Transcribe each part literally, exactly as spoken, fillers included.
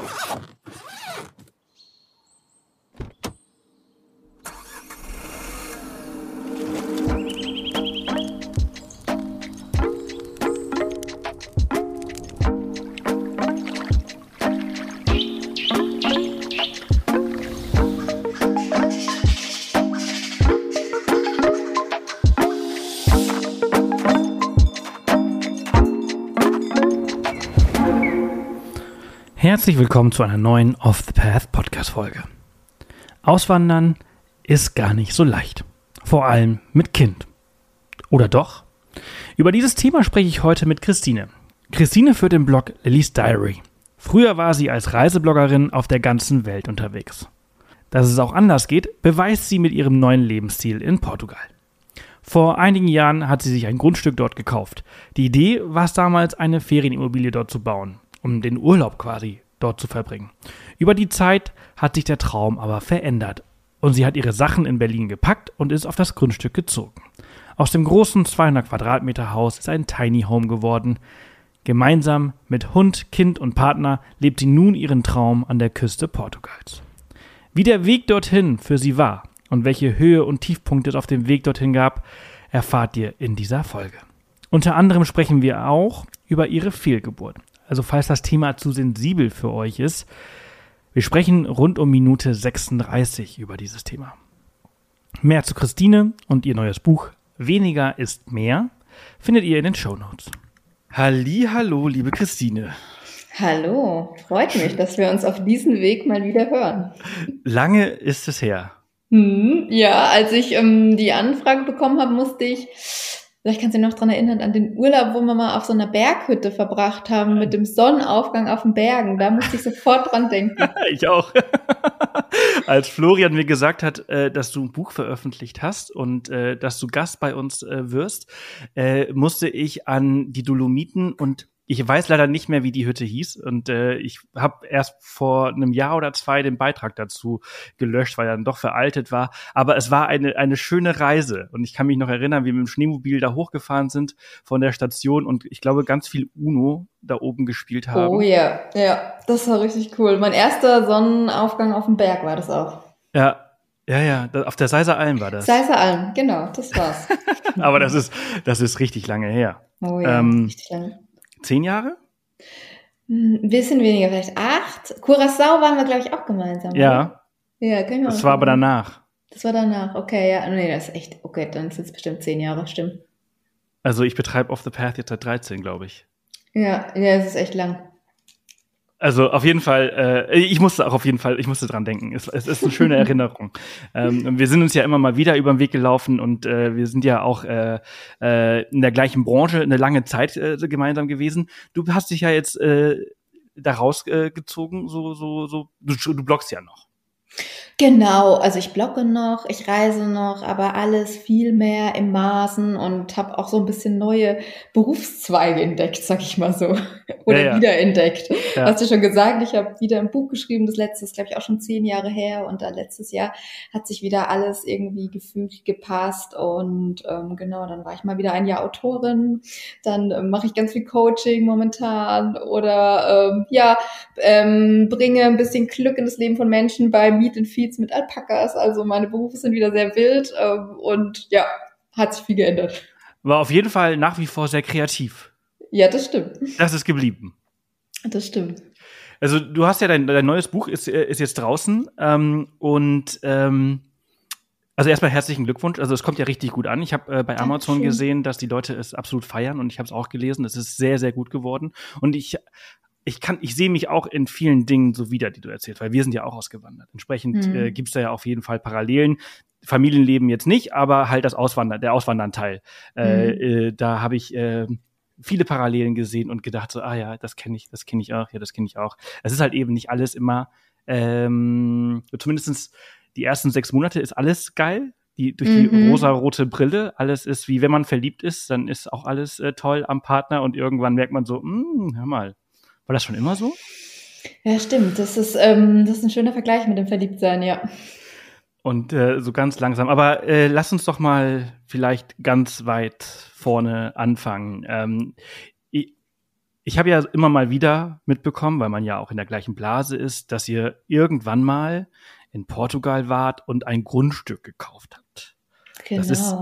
Herzlich willkommen zu einer neuen Off the Path Podcast-Folge. Auswandern ist gar nicht so leicht. Vor allem mit Kind. Oder doch? Über dieses Thema spreche ich heute mit Christine. Christine führt den Blog Lillys Diary. Früher war sie als Reisebloggerin auf der ganzen Welt unterwegs. Dass es auch anders geht, beweist sie mit ihrem neuen Lebensstil in Portugal. Vor einigen Jahren hat sie sich ein Grundstück dort gekauft. Die Idee war es damals, eine Ferienimmobilie dort zu bauen, um den Urlaub quasi dort zu verbringen. Über die Zeit hat sich der Traum aber verändert und sie hat ihre Sachen in Berlin gepackt und ist auf das Grundstück gezogen. Aus dem großen zweihundert Quadratmeter Haus ist ein Tiny Home geworden. Gemeinsam mit Hund, Kind und Partner lebt sie nun ihren Traum an der Küste Portugals. Wie der Weg dorthin für sie war und welche Höhe und Tiefpunkte es auf dem Weg dorthin gab, erfahrt ihr in dieser Folge. Unter anderem sprechen wir auch über ihre Fehlgeburt. Also falls das Thema zu sensibel für euch ist, wir sprechen rund um Minute sechsunddreißig über dieses Thema. Mehr zu Christine und ihr neues Buch Weniger ist mehr findet ihr in den Shownotes. Hallihallo, liebe Christine. Hallo, freut mich, dass wir uns auf diesem Weg mal wieder hören. Lange ist es her. Hm, ja, als ich ähm, die Anfrage bekommen habe, musste ich... Vielleicht kannst du dich noch dran erinnern, an den Urlaub, wo wir mal auf so einer Berghütte verbracht haben, mit dem Sonnenaufgang auf den Bergen. Da musste ich sofort dran denken. Ich auch. Als Florian mir gesagt hat, äh, dass du ein Buch veröffentlicht hast und äh, dass du Gast bei uns äh, wirst, äh, musste ich an die Dolomiten und ich weiß leider nicht mehr, wie die Hütte hieß und äh, ich habe erst vor einem Jahr oder zwei den Beitrag dazu gelöscht, weil er dann doch veraltet war. Aber es war eine eine schöne Reise und ich kann mich noch erinnern, wie wir mit dem Schneemobil da hochgefahren sind von der Station und ich glaube ganz viel Uno da oben gespielt haben. Oh ja, ja, das war richtig cool. Mein erster Sonnenaufgang auf dem Berg war das auch. Ja. Ja, ja, auf der Seiser Alm war das. Seiser Alm, genau, das war's. Aber das ist das ist richtig lange her. Oh ja, ähm, richtig lange. Zehn Jahre? Ein bisschen weniger, vielleicht acht. Curaçao waren wir, glaube ich, auch gemeinsam. Ja. Oder? Ja, können wir Das war aber danach. Das war danach, okay, ja. Nee, das ist echt, okay, dann sind es bestimmt zehn Jahre, stimmt. Also ich betreibe Off the Path jetzt seit dreizehn, glaube ich. Ja, ja, es ist echt lang. Also auf jeden Fall, äh, ich musste auch auf jeden Fall, ich musste dran denken. Es, es ist eine schöne Erinnerung. ähm, wir sind uns ja immer mal wieder über den Weg gelaufen und äh, wir sind ja auch äh, äh, in der gleichen Branche eine lange Zeit äh, gemeinsam gewesen. Du hast dich ja jetzt äh, da rausgezogen, äh, so, so, so, du, du bloggst ja noch. Genau, also ich blogge noch, ich reise noch, aber alles viel mehr im Maßen und habe auch so ein bisschen neue Berufszweige entdeckt, sag ich mal so. Oder ja, ja. wiederentdeckt. Ja. Hast du schon gesagt, ich habe wieder ein Buch geschrieben, das letzte ist, glaube ich, auch schon zehn Jahre her und dann letztes Jahr hat sich wieder alles irgendwie gefügt, gepasst und ähm, genau, dann war ich mal wieder ein Jahr Autorin, dann ähm, mache ich ganz viel Coaching momentan oder ähm, ja, ähm, bringe ein bisschen Glück in das Leben von Menschen bei Meet and Feeds mit Alpakas, also meine Berufe sind wieder sehr wild ähm, und ja, hat sich viel geändert. War auf jeden Fall nach wie vor sehr kreativ. Ja, das stimmt. Das ist geblieben. Das stimmt. Also du hast ja dein, dein neues Buch ist, ist jetzt draußen ähm, und ähm, also erstmal herzlichen Glückwunsch. Also es kommt ja richtig gut an. Ich habe äh, bei Amazon Dankeschön. gesehen, dass die Leute es absolut feiern und ich habe es auch gelesen. Es ist sehr, sehr gut geworden und ich Ich kann, ich sehe mich auch in vielen Dingen so wieder, die du erzählst, weil wir sind ja auch ausgewandert. Entsprechend mhm. äh, gibt's da ja auf jeden Fall Parallelen. Familienleben jetzt nicht, aber halt das Auswandern, der Auswandernteil. Mhm. Äh, äh, da habe ich äh, viele Parallelen gesehen und gedacht so, ah ja, das kenne ich, das kenne ich auch, ja, das kenne ich auch. Es ist halt eben nicht alles immer, ähm, zumindest die ersten sechs Monate ist alles geil. Die, durch die mhm. rosa-rote Brille, alles ist wie wenn man verliebt ist, dann ist auch alles äh, toll am Partner und irgendwann merkt man so, mh, hör mal, war das schon immer so? Ja, stimmt. Das ist, ähm, das ist ein schöner Vergleich mit dem Verliebtsein, ja. Und äh, so ganz langsam. Aber äh, lass uns doch mal vielleicht ganz weit vorne anfangen. Ähm, ich, ich habe ja immer mal wieder mitbekommen, weil man ja auch in der gleichen Blase ist, dass ihr irgendwann mal in Portugal wart und ein Grundstück gekauft habt. Genau. Das ist,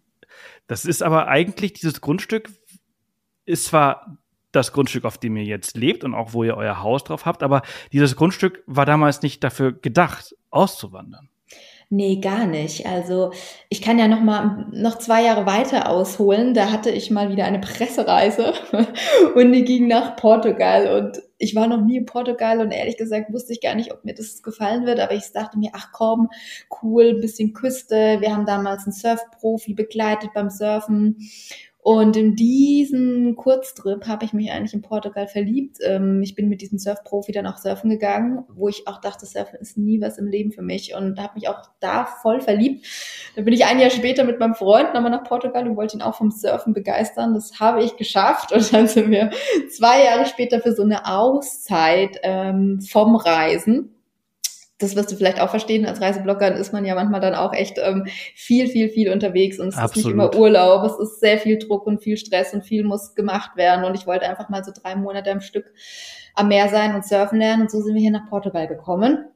das ist aber eigentlich, dieses Grundstück ist zwar das Grundstück, auf dem ihr jetzt lebt und auch wo ihr euer Haus drauf habt, aber dieses Grundstück war damals nicht dafür gedacht, auszuwandern. Nee, gar nicht. Also ich kann ja noch mal noch zwei Jahre weiter ausholen. Da hatte ich mal wieder eine Pressereise und die ging nach Portugal und ich war noch nie in Portugal und ehrlich gesagt wusste ich gar nicht, ob mir das gefallen wird, aber ich dachte mir, ach komm, cool, bisschen Küste. Wir haben damals einen Surfprofi begleitet beim Surfen. Und in diesen Kurztrip habe ich mich eigentlich in Portugal verliebt. Ähm, ich bin mit diesem Surfprofi dann auch surfen gegangen, wo ich auch dachte, Surfen ist nie was im Leben für mich und habe mich auch da voll verliebt. Dann bin ich ein Jahr später mit meinem Freund nochmal nach Portugal und wollte ihn auch vom Surfen begeistern. Das habe ich geschafft und dann sind wir zwei Jahre später für so eine Auszeit ähm, vom Reisen. Das wirst du vielleicht auch verstehen, als Reiseblogger ist man ja manchmal dann auch echt ähm, viel, viel, viel unterwegs und es Absolut. ist nicht immer Urlaub, es ist sehr viel Druck und viel Stress und viel muss gemacht werden und ich wollte einfach mal so drei Monate am Stück am Meer sein und surfen lernen und so sind wir hier nach Portugal gekommen.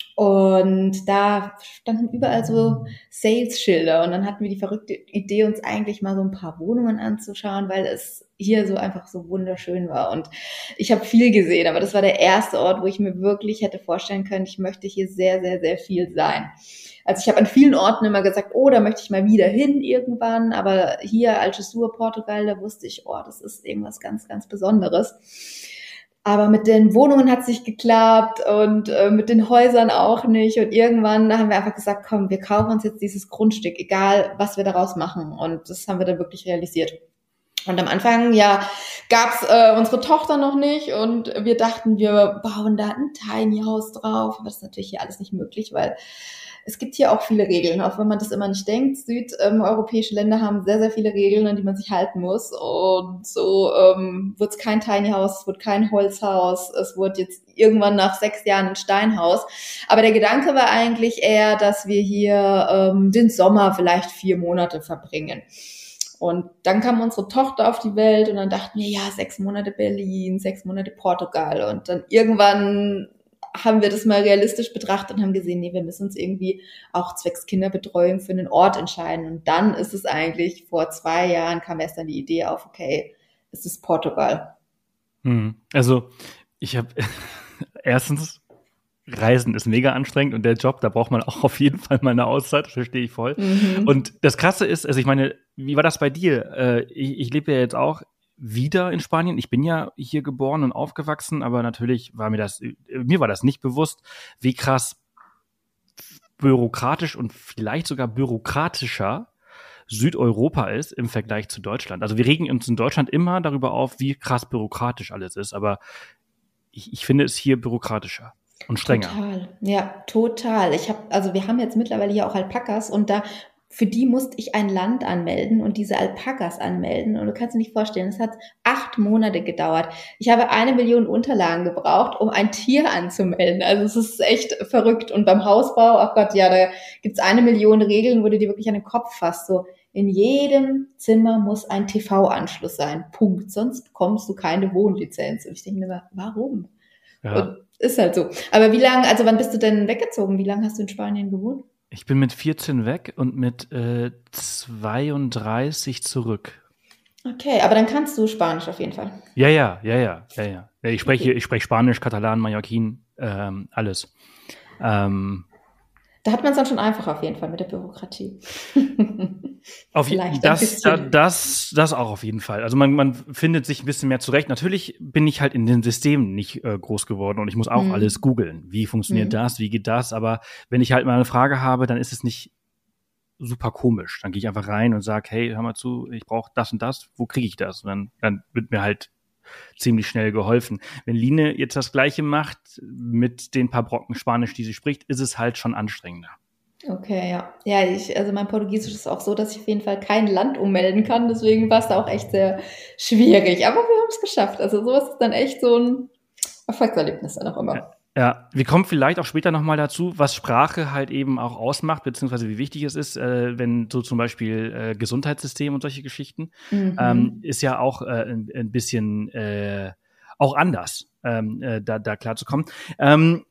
Und da standen überall so Sales-Schilder und dann hatten wir die verrückte Idee, uns eigentlich mal so ein paar Wohnungen anzuschauen, weil es hier so einfach so wunderschön war. Und ich habe viel gesehen, aber das war der erste Ort, wo ich mir wirklich hätte vorstellen können, ich möchte hier sehr, sehr, sehr viel sein. Also ich habe an vielen Orten immer gesagt, oh, da möchte ich mal wieder hin irgendwann, aber hier, Algesur, Portugal, da wusste ich, oh, das ist irgendwas ganz, ganz Besonderes. Aber mit den Wohnungen hat es nicht geklappt und äh, mit den Häusern auch nicht. Und irgendwann haben wir einfach gesagt, komm, wir kaufen uns jetzt dieses Grundstück, egal was wir daraus machen. Und das haben wir dann wirklich realisiert. Und am Anfang, ja, gab's äh, unsere Tochter noch nicht und wir dachten, wir bauen da ein Tiny House drauf. Aber das ist natürlich hier alles nicht möglich, weil es gibt hier auch viele Regeln, auch wenn man das immer nicht denkt. Südeuropäische ähm, Länder haben sehr, sehr viele Regeln, an die man sich halten muss. Und so ähm, wird es kein Tiny House, es wird kein Holzhaus, es wird jetzt irgendwann nach sechs Jahren ein Steinhaus. Aber der Gedanke war eigentlich eher, dass wir hier ähm, den Sommer vielleicht vier Monate verbringen. Und dann kam unsere Tochter auf die Welt und dann dachten wir, ja, sechs Monate Berlin, sechs Monate Portugal. Und dann irgendwann haben wir das mal realistisch betrachtet und haben gesehen, nee, wir müssen uns irgendwie auch zwecks Kinderbetreuung für einen Ort entscheiden. Und dann ist es eigentlich, vor zwei Jahren kam erst dann die Idee auf, okay, es ist Portugal. Hm. Also ich habe erstens, Reisen ist mega anstrengend und der Job, da braucht man auch auf jeden Fall mal eine Auszeit, das verstehe ich voll. Mhm. Und das Krasse ist, also ich meine, wie war das bei dir? Äh, ich, ich lebe ja jetzt auch wieder in Spanien. Ich bin ja hier geboren und aufgewachsen, aber natürlich war mir das, mir war das nicht bewusst, wie krass bürokratisch und vielleicht sogar bürokratischer Südeuropa ist im Vergleich zu Deutschland. Also wir regen uns in Deutschland immer darüber auf, wie krass bürokratisch alles ist, aber ich, ich finde es hier bürokratischer und strenger. Total, ja, total. Ich habe, also wir haben jetzt mittlerweile hier auch Alpakas und da für die musste ich ein Land anmelden und diese Alpakas anmelden. Und du kannst dir nicht vorstellen, es hat acht Monate gedauert. Ich habe eine Million Unterlagen gebraucht, um ein Tier anzumelden. Also es ist echt verrückt. Und beim Hausbau, ach Gott, ja, da gibt's eine Million Regeln, wo du dir wirklich an den Kopf fasst. So, in jedem Zimmer muss ein T V-Anschluss sein. Punkt. Sonst bekommst du keine Wohnlizenz. Und ich denke mir immer, warum? Ja. Und ist halt so. Aber wie lange, also wann bist du denn weggezogen? Wie lange hast du in Spanien gewohnt? Ich bin mit vierzehn weg und mit äh, zweiunddreißig zurück. Okay, aber dann kannst du Spanisch auf jeden Fall. Ja, ja, ja, ja, ja, ja. Ich spreche, okay. ich spreche Spanisch, Katalan, Mallorquin, ähm, alles. Ähm, da hat man es dann schon einfach auf jeden Fall mit der Bürokratie. Auf das, da, das, das auch auf jeden Fall. Also man, man findet sich ein bisschen mehr zurecht. Natürlich bin ich halt in den Systemen nicht äh, groß geworden und ich muss auch mhm. alles googeln. Wie funktioniert mhm. das? Wie geht das? Aber wenn ich halt mal eine Frage habe, dann ist es nicht super komisch. Dann gehe ich einfach rein und sage, hey, hör mal zu, ich brauche das und das. Wo kriege ich das? Und dann, dann wird mir halt ziemlich schnell geholfen. Wenn Line jetzt das Gleiche macht mit den paar Brocken Spanisch, die sie spricht, ist es halt schon anstrengender. Okay, ja. Ja, ich, also mein Portugiesisch ist auch so, dass ich auf jeden Fall kein Land ummelden kann. Deswegen war es da auch echt sehr schwierig. Aber wir haben es geschafft. Also sowas ist dann echt so ein Erfolgserlebnis dann auch immer. Ja, ja. Wir kommen vielleicht auch später nochmal dazu, was Sprache halt eben auch ausmacht, beziehungsweise wie wichtig es ist, äh, wenn so zum Beispiel äh, Gesundheitssystem und solche Geschichten, mhm. ähm, ist ja auch äh, ein, ein bisschen äh, auch anders ähm, äh, da, da klarzukommen. Ähm,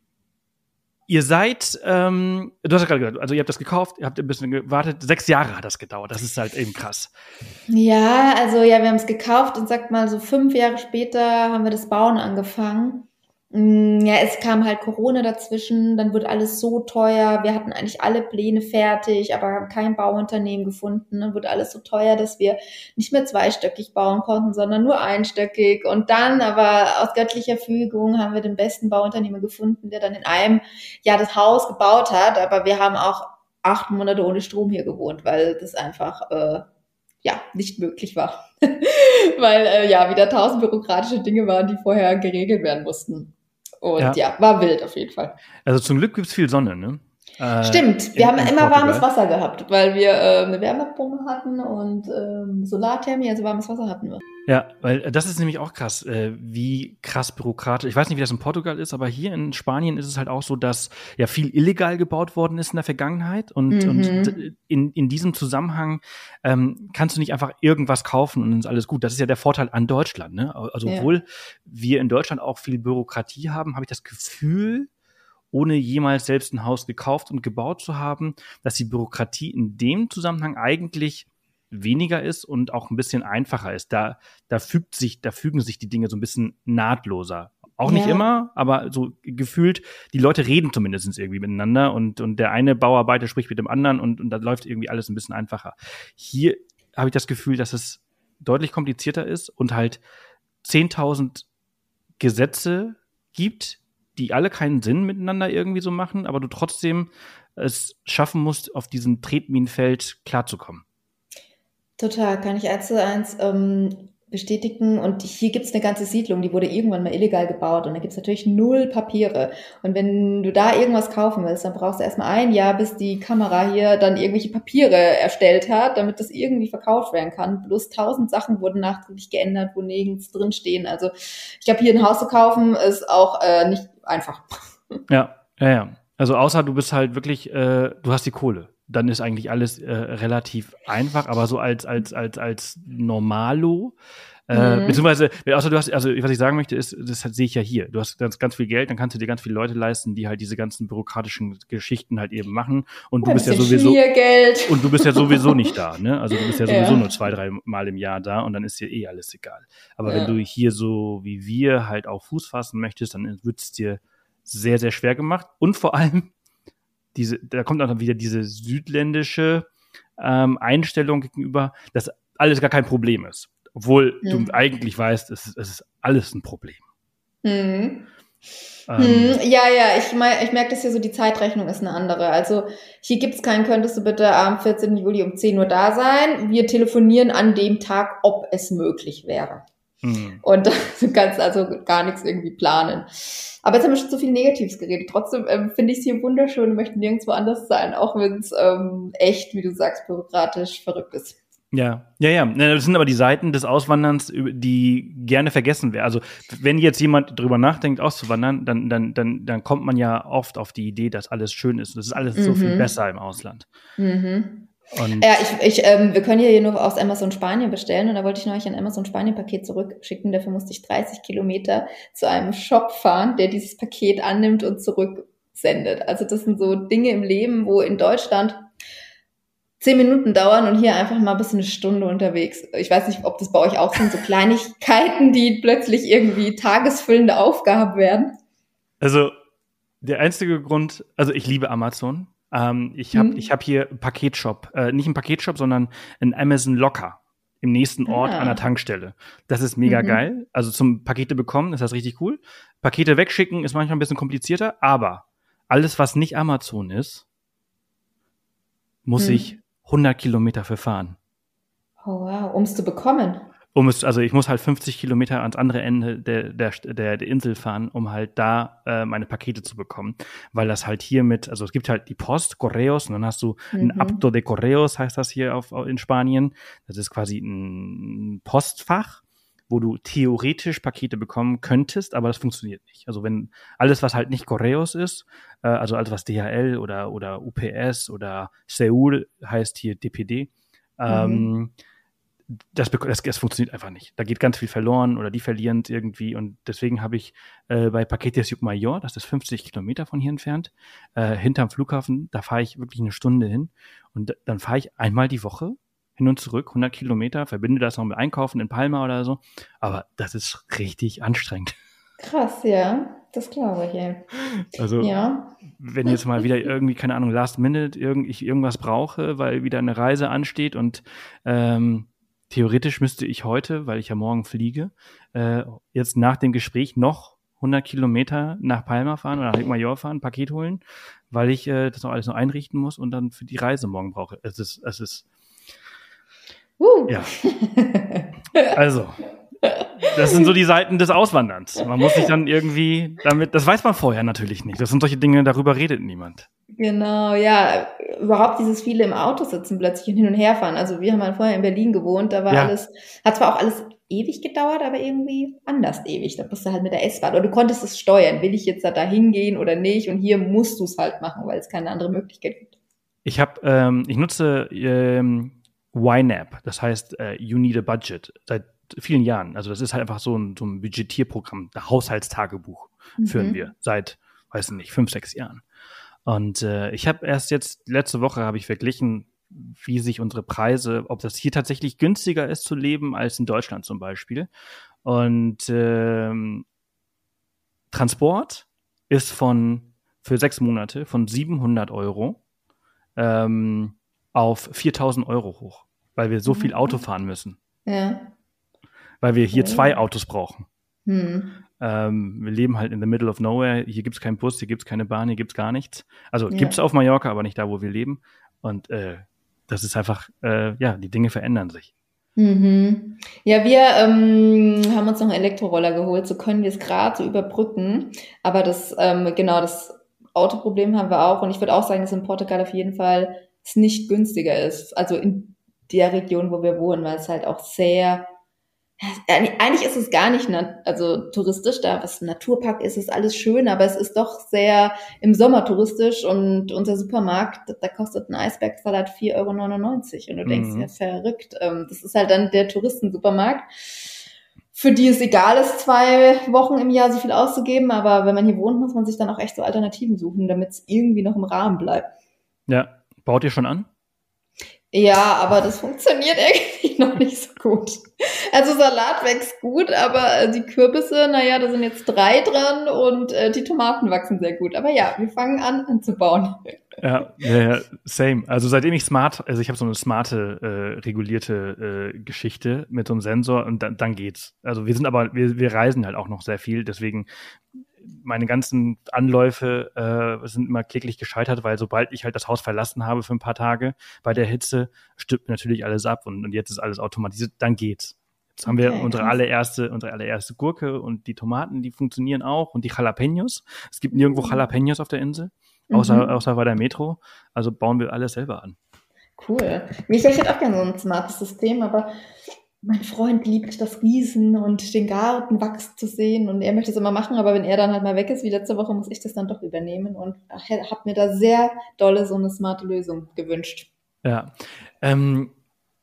Ihr seid, ähm, du hast ja gerade gesagt, also ihr habt das gekauft, ihr habt ein bisschen gewartet, sechs Jahre hat das gedauert, das ist halt eben krass. Ja, also ja, wir haben es gekauft und sag mal so fünf Jahre später haben wir das Bauen angefangen. Ja, es kam halt Corona dazwischen, dann wurde alles so teuer, wir hatten eigentlich alle Pläne fertig, aber haben kein Bauunternehmen gefunden, dann wurde alles so teuer, dass wir nicht mehr zweistöckig bauen konnten, sondern nur einstöckig und dann aber aus göttlicher Fügung haben wir den besten Bauunternehmer gefunden, der dann in einem Jahr das Haus gebaut hat, aber wir haben auch acht Monate ohne Strom hier gewohnt, weil das einfach äh, ja nicht möglich war, weil äh, ja wieder tausend bürokratische Dinge waren, die vorher geregelt werden mussten. Und ja. ja, war wild auf jeden Fall. Also zum Glück gibt's viel Sonne, ne? Äh, Stimmt, wir in, haben in immer Portugal. warmes Wasser gehabt, weil wir äh, eine Wärmepumpe hatten und ähm, Solarthermie, also warmes Wasser hatten wir. Ja, weil das ist nämlich auch krass, äh, wie krass bürokratisch. Ich weiß nicht, wie das in Portugal ist, aber hier in Spanien ist es halt auch so, dass ja viel illegal gebaut worden ist in der Vergangenheit. Und, Mhm. und in, in diesem Zusammenhang ähm, kannst du nicht einfach irgendwas kaufen und dann ist alles gut. Das ist ja der Vorteil an Deutschland, ne? Also Ja. obwohl wir in Deutschland auch viel Bürokratie haben, habe ich das Gefühl, ohne jemals selbst ein Haus gekauft und gebaut zu haben, dass die Bürokratie in dem Zusammenhang eigentlich weniger ist und auch ein bisschen einfacher ist. Da, da fügt sich, da fügen sich die Dinge so ein bisschen nahtloser. Auch nicht Ja. immer, aber so gefühlt, die Leute reden zumindest irgendwie miteinander und, und der eine Bauarbeiter spricht mit dem anderen und, und da läuft irgendwie alles ein bisschen einfacher. Hier habe ich das Gefühl, dass es deutlich komplizierter ist und halt zehntausend Gesetze gibt, die alle keinen Sinn miteinander irgendwie so machen, aber du trotzdem es schaffen musst, auf diesem Tretminenfeld klarzukommen. Total, kann ich eins zu eins ähm, bestätigen. Und hier gibt's eine ganze Siedlung, die wurde irgendwann mal illegal gebaut. Und da gibt's natürlich null Papiere. Und wenn du da irgendwas kaufen willst, dann brauchst du erstmal ein Jahr, bis die Kamera hier dann irgendwelche Papiere erstellt hat, damit das irgendwie verkauft werden kann. Bloß tausend Sachen wurden nachträglich geändert, wo nirgends drin stehen. Also ich glaube, hier ein Haus zu kaufen ist auch äh, nicht einfach. Ja, ja, ja. Also außer du bist halt wirklich, äh, du hast die Kohle. Dann ist eigentlich alles äh, relativ einfach, aber so als als als als Normalo, äh, Mhm. beziehungsweise, außer du hast, also was ich sagen möchte, ist, das sehe ich ja hier. Du hast ganz, ganz viel Geld, dann kannst du dir ganz viele Leute leisten, die halt diese ganzen bürokratischen Geschichten halt eben machen. Und du Ein bist ja bisschen sowieso Schmiergeld. und du bist ja sowieso nicht da, ne? Also du bist ja sowieso Ja. nur zwei, drei Mal im Jahr da und dann ist dir eh alles egal. Aber Ja. wenn du hier so wie wir halt auch Fuß fassen möchtest, dann wird es dir sehr, sehr schwer gemacht. Und vor allem diese, da kommt auch dann wieder diese südländische ähm, Einstellung gegenüber, dass alles gar kein Problem ist. Obwohl Mhm. du eigentlich weißt, es, es ist alles ein Problem. Mhm. Ähm, Hm, ja, ja, ich, mein, ich merke, dass hier so die Zeitrechnung ist eine andere. Also hier gibt's keinen, könntest du bitte am vierzehnten Juli um zehn Uhr da sein. Wir telefonieren an dem Tag, ob es möglich wäre. mh. Und du kannst also gar nichts irgendwie planen. Aber jetzt haben wir schon so viel Negatives geredet. Trotzdem ähm, finde ich es hier wunderschön und möchte nirgendwo anders sein, auch wenn es ähm, echt, wie du sagst, bürokratisch verrückt ist. Ja, ja, ja. Das sind aber die Seiten des Auswanderns, die gerne vergessen werden. Also wenn jetzt jemand drüber nachdenkt, auszuwandern, dann, dann, dann, dann kommt man ja oft auf die Idee, dass alles schön ist. Das ist alles Mhm. so viel besser im Ausland. Mhm. Und Ja, ich, ich, ähm, wir können hier nur aus Amazon Spanien bestellen und da wollte ich neulich ein Amazon Spanien Paket zurückschicken. Dafür musste ich dreißig Kilometer zu einem Shop fahren, der dieses Paket annimmt und zurücksendet. Also das sind so Dinge im Leben, wo in Deutschland zehn Minuten dauern und hier einfach mal bis eine Stunde unterwegs. Ich weiß nicht, ob das bei euch auch sind, so Kleinigkeiten, die plötzlich irgendwie tagesfüllende Aufgaben werden. also der einzige Grund, also ich liebe Amazon. Ähm, ich habe Hm. ich hab hier einen Paketshop, äh, nicht einen Paketshop, sondern einen Amazon Locker im nächsten Ort Ah. an der Tankstelle. Das ist mega Mhm. geil. Also zum Pakete bekommen ist das richtig cool. Pakete wegschicken ist manchmal ein bisschen komplizierter, aber alles, was nicht Amazon ist, muss Hm. ich hundert Kilometer für fahren. Oh wow, um es zu bekommen. Um es, also ich muss halt fünfzig Kilometer ans andere Ende der, der, der, der Insel fahren, um halt da äh, meine Pakete zu bekommen. Weil das halt hier mit, also es gibt halt die Post, Correos, und dann hast du Mhm. ein Abto de Correos, heißt das hier auf, in Spanien. Das ist quasi ein Postfach, wo du theoretisch Pakete bekommen könntest, aber das funktioniert nicht. Also wenn alles, was halt nicht Correos ist, äh, also alles, was D H L oder, oder U P S oder Seul heißt hier D P D, ähm, Mhm. das, das, das funktioniert einfach nicht. Da geht ganz viel verloren oder die verlieren es irgendwie. Und deswegen habe ich äh, bei Paquetes Llucmajor, das ist fünfzig Kilometer von hier entfernt, äh, hinterm Flughafen, da fahre ich wirklich eine Stunde hin. Und dann fahre ich einmal die Woche hin und zurück, hundert Kilometer, verbinde das noch mit Einkaufen in Palma oder so. Aber das ist richtig anstrengend. Krass, ja. Das glaube ich, ey. Also, ja. Wenn jetzt mal wieder irgendwie, keine Ahnung, last minute irgend, ich irgendwas brauche, weil wieder eine Reise ansteht und ähm, theoretisch müsste ich heute, weil ich ja morgen fliege, äh, jetzt nach dem Gespräch noch hundert Kilometer nach Palma fahren oder nach Llucmajor fahren, ein Paket holen, weil ich äh, das noch alles noch einrichten muss und dann für die Reise morgen brauche. Es ist, es ist, uh. ja. Also, das sind so die Seiten des Auswanderns. Man muss sich dann irgendwie damit, das weiß man vorher natürlich nicht. Das sind solche Dinge, darüber redet niemand. Genau, ja, überhaupt dieses viele im Auto sitzen plötzlich und hin und her fahren. Also wir haben halt vorher in Berlin gewohnt, da war ja. alles, hat zwar auch alles ewig gedauert, aber irgendwie anders ewig. Da bist du halt mit der S-Bahn oder du konntest es steuern. Will ich jetzt da hingehen oder nicht? Und hier musst du es halt machen, weil es keine andere Möglichkeit gibt. Ich habe, ähm, ich nutze ähm, Y N A B, das heißt äh, You Need a Budget, seit vielen Jahren. Also das ist halt einfach so ein, so ein Budgetierprogramm, ein Haushaltstagebuch mhm. führen wir seit, weiß nicht, fünf, sechs Jahren. Und äh, ich habe erst jetzt, letzte Woche habe ich verglichen, wie sich unsere Preise, ob das hier tatsächlich günstiger ist zu leben als in Deutschland zum Beispiel. Und ähm, Transport ist von, für sechs Monate von siebenhundert Euro ähm, auf viertausend Euro hoch, weil wir so viel Auto fahren müssen. Ja. Weil wir hier zwei Autos brauchen. Hm. Ähm, wir leben halt in the middle of nowhere. Hier gibt's keinen Bus, hier gibt's keine Bahn, hier gibt's gar nichts. Also ja. gibt's auf Mallorca, aber nicht da, wo wir leben. Und äh, das ist einfach, äh, ja, die Dinge verändern sich. Mhm. Ja, wir ähm, haben uns noch einen Elektroroller geholt, so können wir es gerade so überbrücken. Aber das, ähm, genau, das Autoproblem haben wir auch. Und ich würde auch sagen, dass in Portugal auf jeden Fall es nicht günstiger ist. Also in der Region, wo wir wohnen, weil es halt auch sehr eigentlich ist es gar nicht, also touristisch, da was ein Naturpark ist, ist alles schön, aber es ist doch sehr im Sommer touristisch und unser Supermarkt, da kostet ein Eisbergsalat vier Euro neunundneunzig und du denkst, mhm. ja, verrückt. Das ist halt dann der Touristensupermarkt, für die es egal ist, zwei Wochen im Jahr so viel auszugeben, aber wenn man hier wohnt, muss man sich dann auch echt so Alternativen suchen, damit es irgendwie noch im Rahmen bleibt. Ja, baut ihr schon an? Ja, aber das funktioniert irgendwie noch nicht so gut. Also Salat wächst gut, aber die Kürbisse, naja, da sind jetzt drei dran und äh, die Tomaten wachsen sehr gut. Aber ja, wir fangen an anzubauen. Ja, ja, same. Also seitdem ich smart, also ich habe so eine smarte, äh, regulierte äh, Geschichte mit so einem Sensor und dann, dann geht's. Also wir sind aber, wir, wir reisen halt auch noch sehr viel, deswegen meine ganzen Anläufe äh, sind immer kläglich gescheitert, weil sobald ich halt das Haus verlassen habe für ein paar Tage bei der Hitze, stirbt natürlich alles ab und, und jetzt ist alles automatisiert, dann geht's. Jetzt haben wir okay, unsere allererste, unsere allererste Gurke und die Tomaten, die funktionieren auch und die Jalapenos. Es gibt nirgendwo Jalapenos auf der Insel, außer, mhm. außer bei der Metro. Also bauen wir alles selber an. Cool. Ich hätte auch gerne so ein smartes System, aber mein Freund liebt das Gießen und den Garten wachsen zu sehen und er möchte es immer machen, aber wenn er dann halt mal weg ist, wie letzte Woche, muss ich das dann doch übernehmen und habe mir da sehr dolle so eine smarte Lösung gewünscht. Ja, ähm,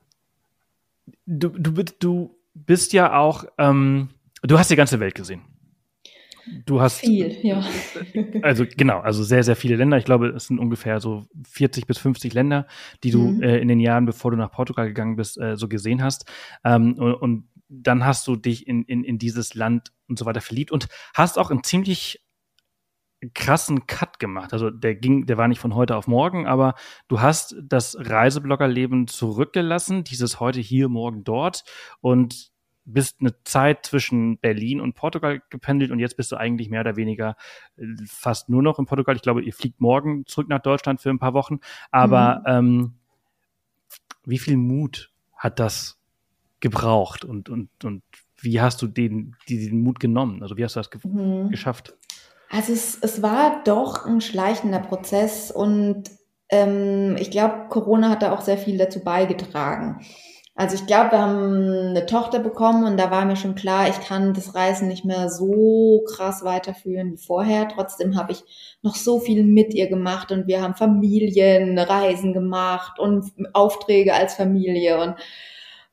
du, du, du bist ja auch, ähm, du hast die ganze Welt gesehen. Du hast viel, ja. Also genau, also sehr, sehr viele Länder. Ich glaube, es sind ungefähr so vierzig bis fünfzig Länder, die du mhm. äh, in den Jahren, bevor du nach Portugal gegangen bist, äh, so gesehen hast. Ähm, und, und dann hast du dich in, in, in dieses Land und so weiter verliebt und hast auch einen ziemlich krassen Cut gemacht. Also der ging, der war nicht von heute auf morgen, aber du hast das Reisebloggerleben zurückgelassen, dieses heute hier, morgen dort und bist eine Zeit zwischen Berlin und Portugal gependelt und jetzt bist du eigentlich mehr oder weniger fast nur noch in Portugal. Ich glaube, ihr fliegt morgen zurück nach Deutschland für ein paar Wochen. Aber mhm. ähm, wie viel Mut hat das gebraucht und, und, und wie hast du den, den Mut genommen? Also wie hast du das ge- mhm. geschafft? Also es, es war doch ein schleichender Prozess und ähm, ich glaube, Corona hat da auch sehr viel dazu beigetragen. Also ich glaube, wir haben eine Tochter bekommen und da war mir schon klar, ich kann das Reisen nicht mehr so krass weiterführen wie vorher. Trotzdem habe ich noch so viel mit ihr gemacht und wir haben Familienreisen gemacht und Aufträge als Familie und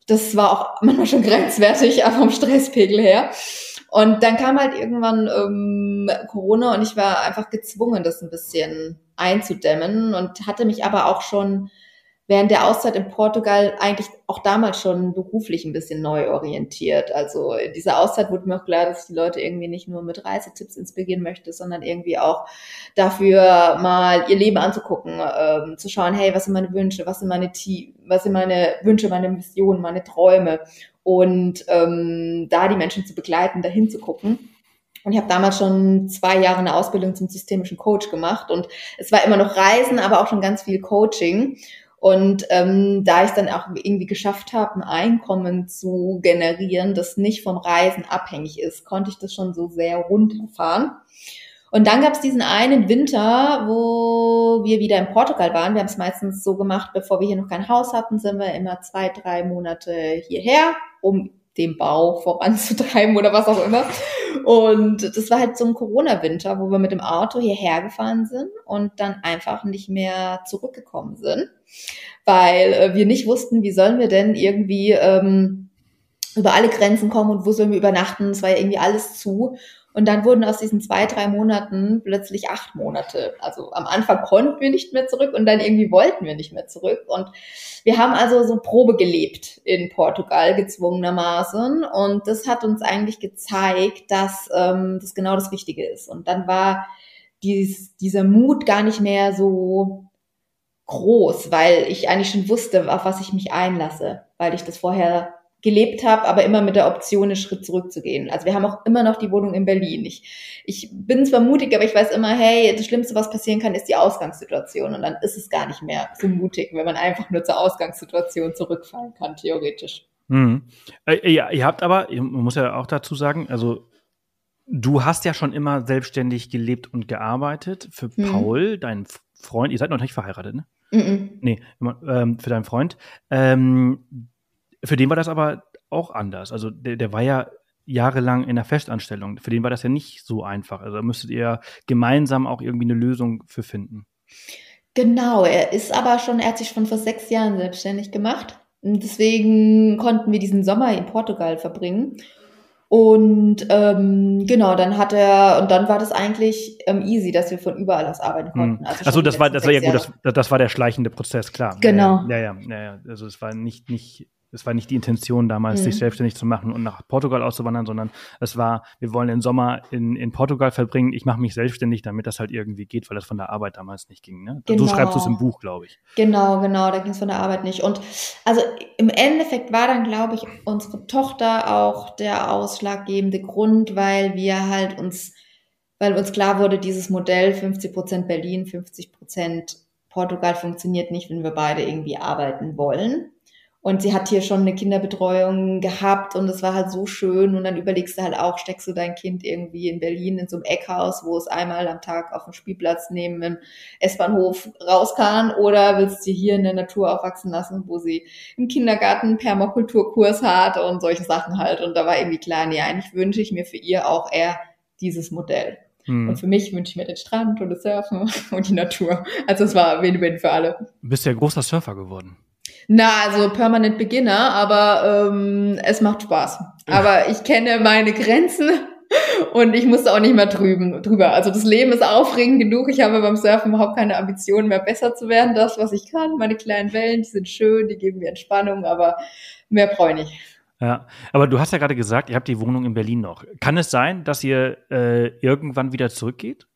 das war auch manchmal schon grenzwertig, aber vom Stresspegel her. Und dann kam halt irgendwann ähm, Corona und ich war einfach gezwungen, das ein bisschen einzudämmen und hatte mich aber auch schon während der Auszeit in Portugal eigentlich auch damals schon beruflich ein bisschen neu orientiert. Also in dieser Auszeit wurde mir auch klar, dass ich die Leute irgendwie nicht nur mit Reisetipps inspirieren möchte, sondern irgendwie auch dafür mal ihr Leben anzugucken, ähm, zu schauen, hey, was sind meine Wünsche, was sind meine T- was sind meine Wünsche, meine Visionen, meine Träume und ähm, da die Menschen zu begleiten, dahin zu gucken. Und ich habe damals schon zwei Jahre eine Ausbildung zum systemischen Coach gemacht und es war immer noch Reisen, aber auch schon ganz viel Coaching. Und ähm, da ich es dann auch irgendwie geschafft habe, ein Einkommen zu generieren, das nicht vom Reisen abhängig ist, konnte ich das schon so sehr runterfahren. Und dann gab es diesen einen Winter, wo wir wieder in Portugal waren. Wir haben es meistens so gemacht, bevor wir hier noch kein Haus hatten, sind wir immer zwei, drei Monate hierher, um den Bau voranzutreiben oder was auch immer. Und das war halt so ein Corona-Winter, wo wir mit dem Auto hierher gefahren sind und dann einfach nicht mehr zurückgekommen sind, weil äh, wir nicht wussten, wie sollen wir denn irgendwie ähm, über alle Grenzen kommen und wo sollen wir übernachten. Es war ja irgendwie alles zu. Und dann wurden aus diesen zwei, drei Monaten plötzlich acht Monate. Also am Anfang konnten wir nicht mehr zurück und dann irgendwie wollten wir nicht mehr zurück. Und wir haben also so Probe gelebt in Portugal, gezwungenermaßen. Und das hat uns eigentlich gezeigt, dass ähm, das genau das Richtige ist. Und dann war dies, dieser Mut gar nicht mehr so groß, weil ich eigentlich schon wusste, auf was ich mich einlasse, weil ich das vorher gelebt habe, aber immer mit der Option, einen Schritt zurückzugehen. Also wir haben auch immer noch die Wohnung in Berlin. Ich, ich bin zwar mutig, aber ich weiß immer, hey, das Schlimmste, was passieren kann, ist die Ausgangssituation. Und dann ist es gar nicht mehr so mutig, wenn man einfach nur zur Ausgangssituation zurückfallen kann, theoretisch. Mhm. Äh, ja, ihr habt aber, man muss ja auch dazu sagen, also du hast ja schon immer selbstständig gelebt und gearbeitet. Für hm. Paul, deinen Freund, ihr seid noch nicht verheiratet, ne? Mhm. Nee, ähm, für deinen Freund. Ähm, Für den war das aber auch anders. Also der, der war ja jahrelang in der Festanstellung. Für den war das ja nicht so einfach. Also da müsstet ihr gemeinsam auch irgendwie eine Lösung für finden. Genau, er ist aber schon, er hat sich schon vor sechs Jahren selbstständig gemacht. Und deswegen konnten wir diesen Sommer in Portugal verbringen. Und ähm, genau, dann hat er, und dann war das eigentlich ähm, easy, dass wir von überall aus arbeiten konnten. Also Achso, das war, das war ja gut, das, das war der schleichende Prozess, klar. Genau. Ja, ja, ja, ja. Also es war nicht, nicht Es war nicht die Intention damals, mhm. sich selbstständig zu machen und nach Portugal auszuwandern, sondern es war, wir wollen den Sommer in, in Portugal verbringen, ich mache mich selbstständig, damit das halt irgendwie geht, weil das von der Arbeit damals nicht ging. Ne? Genau. So schreibst du es im Buch, glaube ich. Genau, genau, da ging es von der Arbeit nicht. Und also im Endeffekt war dann, glaube ich, unsere Tochter auch der ausschlaggebende Grund, weil wir halt uns, weil uns klar wurde, dieses Modell fünfzig Prozent Berlin, fünfzig Prozent Portugal funktioniert nicht, wenn wir beide irgendwie arbeiten wollen. Und sie hat hier schon eine Kinderbetreuung gehabt und es war halt so schön. Und dann überlegst du halt auch, steckst du dein Kind irgendwie in Berlin in so einem Eckhaus, wo es einmal am Tag auf dem Spielplatz neben dem S-Bahnhof raus kann, oder willst du sie hier in der Natur aufwachsen lassen, wo sie im Kindergarten einen Permakulturkurs hat und solche Sachen halt. Und da war irgendwie klar, nee, eigentlich wünsche ich mir für ihr auch eher dieses Modell. Hm. Und für mich wünsche ich mir den Strand und das Surfen und die Natur. Also es war Win-Win für alle. Du bist ja großer Surfer geworden. Na, also Permanent Beginner, aber ähm, es macht Spaß. Aber ich kenne meine Grenzen und ich musste auch nicht mehr drüben, drüber. Also das Leben ist aufregend genug. Ich habe beim Surfen überhaupt keine Ambitionen mehr, besser zu werden. Das, was ich kann, meine kleinen Wellen, die sind schön, die geben mir Entspannung, aber mehr brauche ich nicht. Ja, aber du hast ja gerade gesagt, ihr habt die Wohnung in Berlin noch. Kann es sein, dass ihr äh, irgendwann wieder zurückgeht?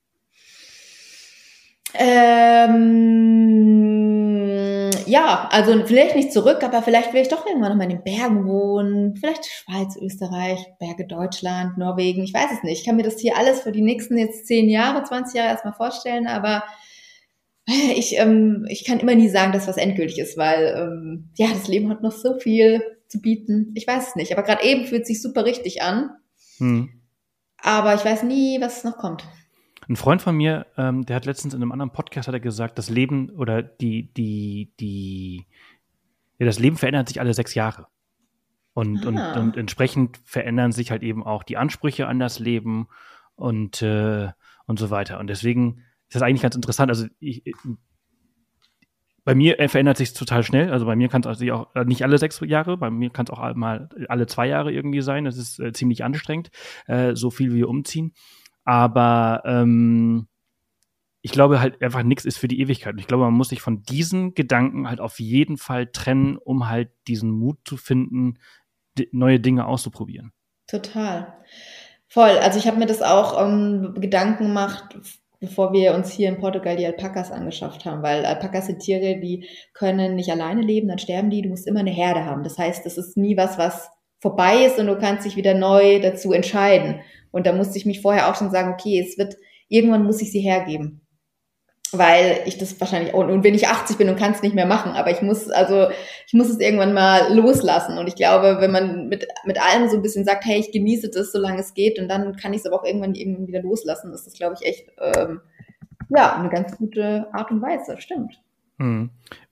Ähm, ja, also vielleicht nicht zurück, aber vielleicht will ich doch irgendwann noch mal in den Bergen wohnen. Vielleicht Schweiz, Österreich, Berge Deutschland, Norwegen, ich weiß es nicht. Ich kann mir das hier alles für die nächsten jetzt zehn Jahre, zwanzig Jahre erstmal vorstellen, aber ich, ähm, ich kann immer nie sagen, dass was endgültig ist, weil ähm, ja, das Leben hat noch so viel zu bieten. Ich weiß es nicht, aber gerade eben fühlt es sich super richtig an. Hm. Aber ich weiß nie, was noch kommt. Ein Freund von mir, ähm, der hat letztens in einem anderen Podcast hat er gesagt, das Leben oder die, die, die, ja, das Leben verändert sich alle sechs Jahre. Und, und, und entsprechend verändern sich halt eben auch die Ansprüche an das Leben und, äh, und so weiter. Und deswegen ist das eigentlich ganz interessant. Also ich, Bei mir äh, verändert sich total schnell. Also bei mir kann es also auch äh, nicht alle sechs Jahre, bei mir kann es auch mal alle zwei Jahre irgendwie sein. Das ist äh, ziemlich anstrengend, äh, so viel wie wir umziehen. Aber ähm, ich glaube halt einfach, nichts ist für die Ewigkeit. Und ich glaube, man muss sich von diesen Gedanken halt auf jeden Fall trennen, um halt diesen Mut zu finden, d- neue Dinge auszuprobieren. Total. Voll. Also ich habe mir das auch ähm, Gedanken gemacht, bevor wir uns hier in Portugal die Alpakas angeschafft haben, weil Alpakas sind Tiere, die können nicht alleine leben, dann sterben die, du musst immer eine Herde haben. Das heißt, das ist nie was, was vorbei ist und du kannst dich wieder neu dazu entscheiden. Und da musste ich mich vorher auch schon sagen, okay, es wird, irgendwann muss ich sie hergeben. Weil ich das wahrscheinlich, und, und wenn ich achtzig bin und kann es nicht mehr machen, aber ich muss, also, ich muss es irgendwann mal loslassen. Und ich glaube, wenn man mit, mit allem so ein bisschen sagt, hey, ich genieße das, solange es geht, und dann kann ich es aber auch irgendwann, irgendwann wieder loslassen, ist das, glaube ich, echt, ähm, ja, eine ganz gute Art und Weise, stimmt. Hm.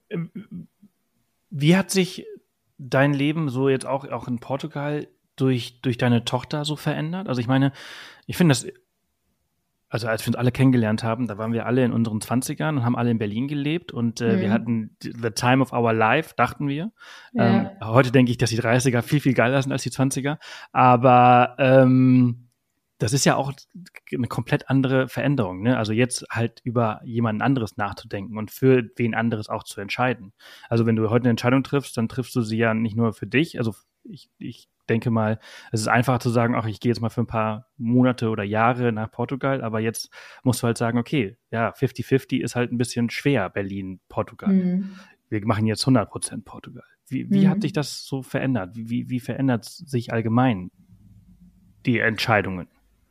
Wie hat sich dein Leben so jetzt auch, auch in Portugal durch, durch deine Tochter so verändert? Also ich meine, ich finde das, also als wir uns alle kennengelernt haben, da waren wir alle in unseren Zwanzigern und haben alle in Berlin gelebt und äh, mhm. wir hatten the time of our life, dachten wir. Ja. Ähm, heute denke ich, dass die dreißiger viel, viel geiler sind als die zwanziger. Aber ähm, das ist ja auch eine komplett andere Veränderung, ne? Also jetzt halt über jemanden anderes nachzudenken und für wen anderes auch zu entscheiden. Also wenn du heute eine Entscheidung triffst, dann triffst du sie ja nicht nur für dich. Also ich, ich denke mal, es ist einfach zu sagen, ach, ich gehe jetzt mal für ein paar Monate oder Jahre nach Portugal, aber jetzt musst du halt sagen, okay, ja, fifty fifty ist halt ein bisschen schwer, Berlin, Portugal. Mhm. Wir machen jetzt hundert Prozent Portugal. Wie, wie mhm. hat sich das so verändert? Wie, wie verändert sich allgemein die Entscheidungen?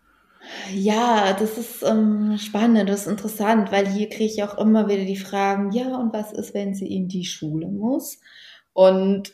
Ja, das ist ähm, spannend, das ist interessant, weil hier kriege ich auch immer wieder die Fragen, ja, und was ist, wenn sie in die Schule muss? Und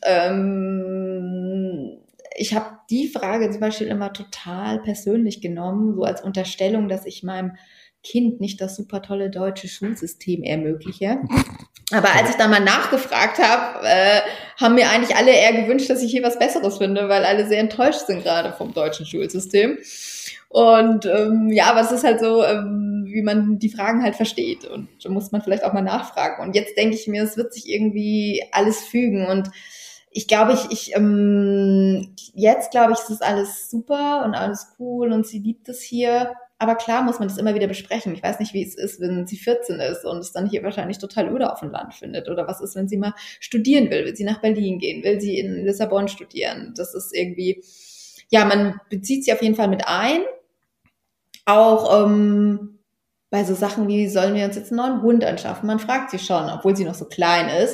ähm, ich habe die Frage zum Beispiel immer total persönlich genommen, so als Unterstellung, dass ich meinem Kind nicht das super tolle deutsche Schulsystem ermögliche. Aber als ich dann mal nachgefragt habe, äh, haben mir eigentlich alle eher gewünscht, dass ich hier was Besseres finde, weil alle sehr enttäuscht sind gerade vom deutschen Schulsystem. Und ähm, ja, aber es ist halt so, ähm, wie man die Fragen halt versteht. Und da muss man vielleicht auch mal nachfragen. Und jetzt denke ich mir, es wird sich irgendwie alles fügen. Und ich glaube, ich, ich ähm, jetzt glaube ich, es ist alles super und alles cool und sie liebt es hier. Aber klar muss man das immer wieder besprechen. Ich weiß nicht, wie es ist, wenn sie vierzehn ist und es dann hier wahrscheinlich total öde auf dem Land findet. Oder was ist, wenn sie mal studieren will? Will sie nach Berlin gehen? Will sie in Lissabon studieren? Das ist irgendwie, ja, man bezieht sie auf jeden Fall mit ein. Auch ähm, bei so Sachen wie, sollen wir uns jetzt einen neuen Hund anschaffen? Man fragt sie schon, obwohl sie noch so klein ist.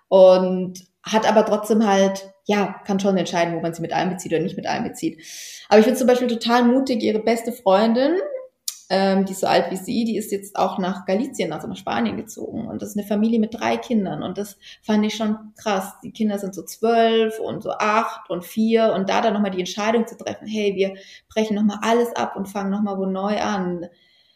Und hat aber trotzdem halt, ja, kann schon entscheiden, wo man sie mit einbezieht oder nicht mit einbezieht. Aber ich finde zum Beispiel total mutig, ihre beste Freundin, ähm, die ist so alt wie sie, die ist jetzt auch nach Galicien, also nach Spanien gezogen. Und das ist eine Familie mit drei Kindern. Und das fand ich schon krass. Die Kinder sind so zwölf und so acht und vier. Und da dann nochmal die Entscheidung zu treffen, hey, wir brechen nochmal alles ab und fangen nochmal wo neu an.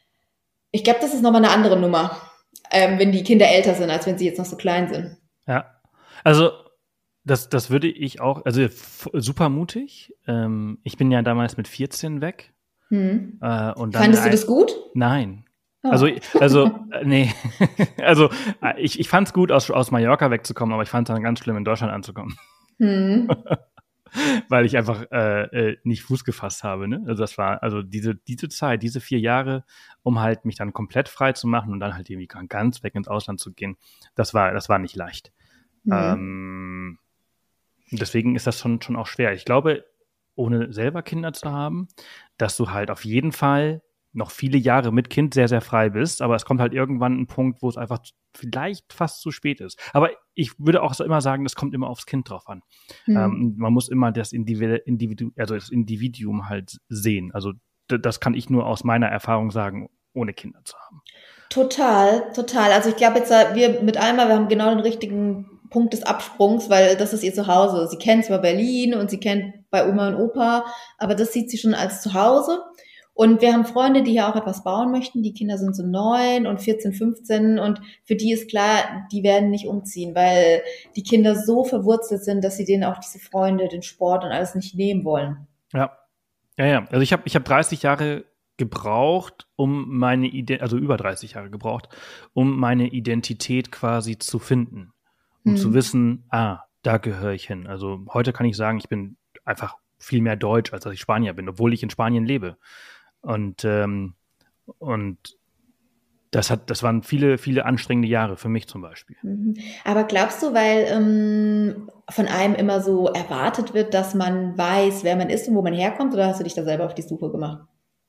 Ich glaube, das ist nochmal eine andere Nummer, ähm, wenn die Kinder älter sind, als wenn sie jetzt noch so klein sind. Ja, also das, das würde ich auch, also f- super mutig. Ähm, ich bin ja damals mit vierzehn weg. Hm. Äh, und dann Fandest ein, du das gut? Nein. Oh. Also, also äh, nee. also ich, ich fand es gut, aus, aus Mallorca wegzukommen, aber ich fand es dann ganz schlimm, in Deutschland anzukommen. Hm. Weil ich einfach äh, nicht Fuß gefasst habe. Ne? Also das war, also diese, diese Zeit, diese vier Jahre, um halt mich dann komplett frei zu machen und dann halt irgendwie ganz weg ins Ausland zu gehen, das war, das war nicht leicht. Hm. Ähm, deswegen ist das schon, schon auch schwer. Ich glaube, ohne selber Kinder zu haben, dass du halt auf jeden Fall noch viele Jahre mit Kind sehr, sehr frei bist, aber es kommt halt irgendwann ein Punkt, wo es einfach vielleicht fast zu spät ist. Aber ich würde auch so immer sagen, das kommt immer aufs Kind drauf an. Mhm. Ähm, man muss immer das Individu- Individu- also das Individuum halt sehen. Also d- das kann ich nur aus meiner Erfahrung sagen, ohne Kinder zu haben. Total, total. Also ich glaube jetzt, wir mit Alma, wir haben genau den richtigen Punkt des Absprungs, weil das ist ihr Zuhause. Sie kennt zwar Berlin und sie kennt bei Oma und Opa, aber das sieht sie schon als Zuhause. Und wir haben Freunde, die hier auch etwas bauen möchten. Die Kinder sind so neun und vierzehn, fünfzehn und für die ist klar, die werden nicht umziehen, weil die Kinder so verwurzelt sind, dass sie denen auch diese Freunde, den Sport und alles nicht nehmen wollen. Ja, ja, ja. Also ich habe ich hab dreißig Jahre gebraucht, um meine Identität, also über dreißig Jahre gebraucht, um meine Identität quasi zu finden. Um hm. zu wissen, ah, da gehöre ich hin. Also heute kann ich sagen, ich bin einfach viel mehr Deutsch, als dass ich Spanier bin, obwohl ich in Spanien lebe. Und, ähm, und das hat, das waren viele, viele anstrengende Jahre für mich zum Beispiel. Aber glaubst du, weil ähm, von einem immer so erwartet wird, dass man weiß, wer man ist und wo man herkommt, oder hast du dich da selber auf die Suche gemacht?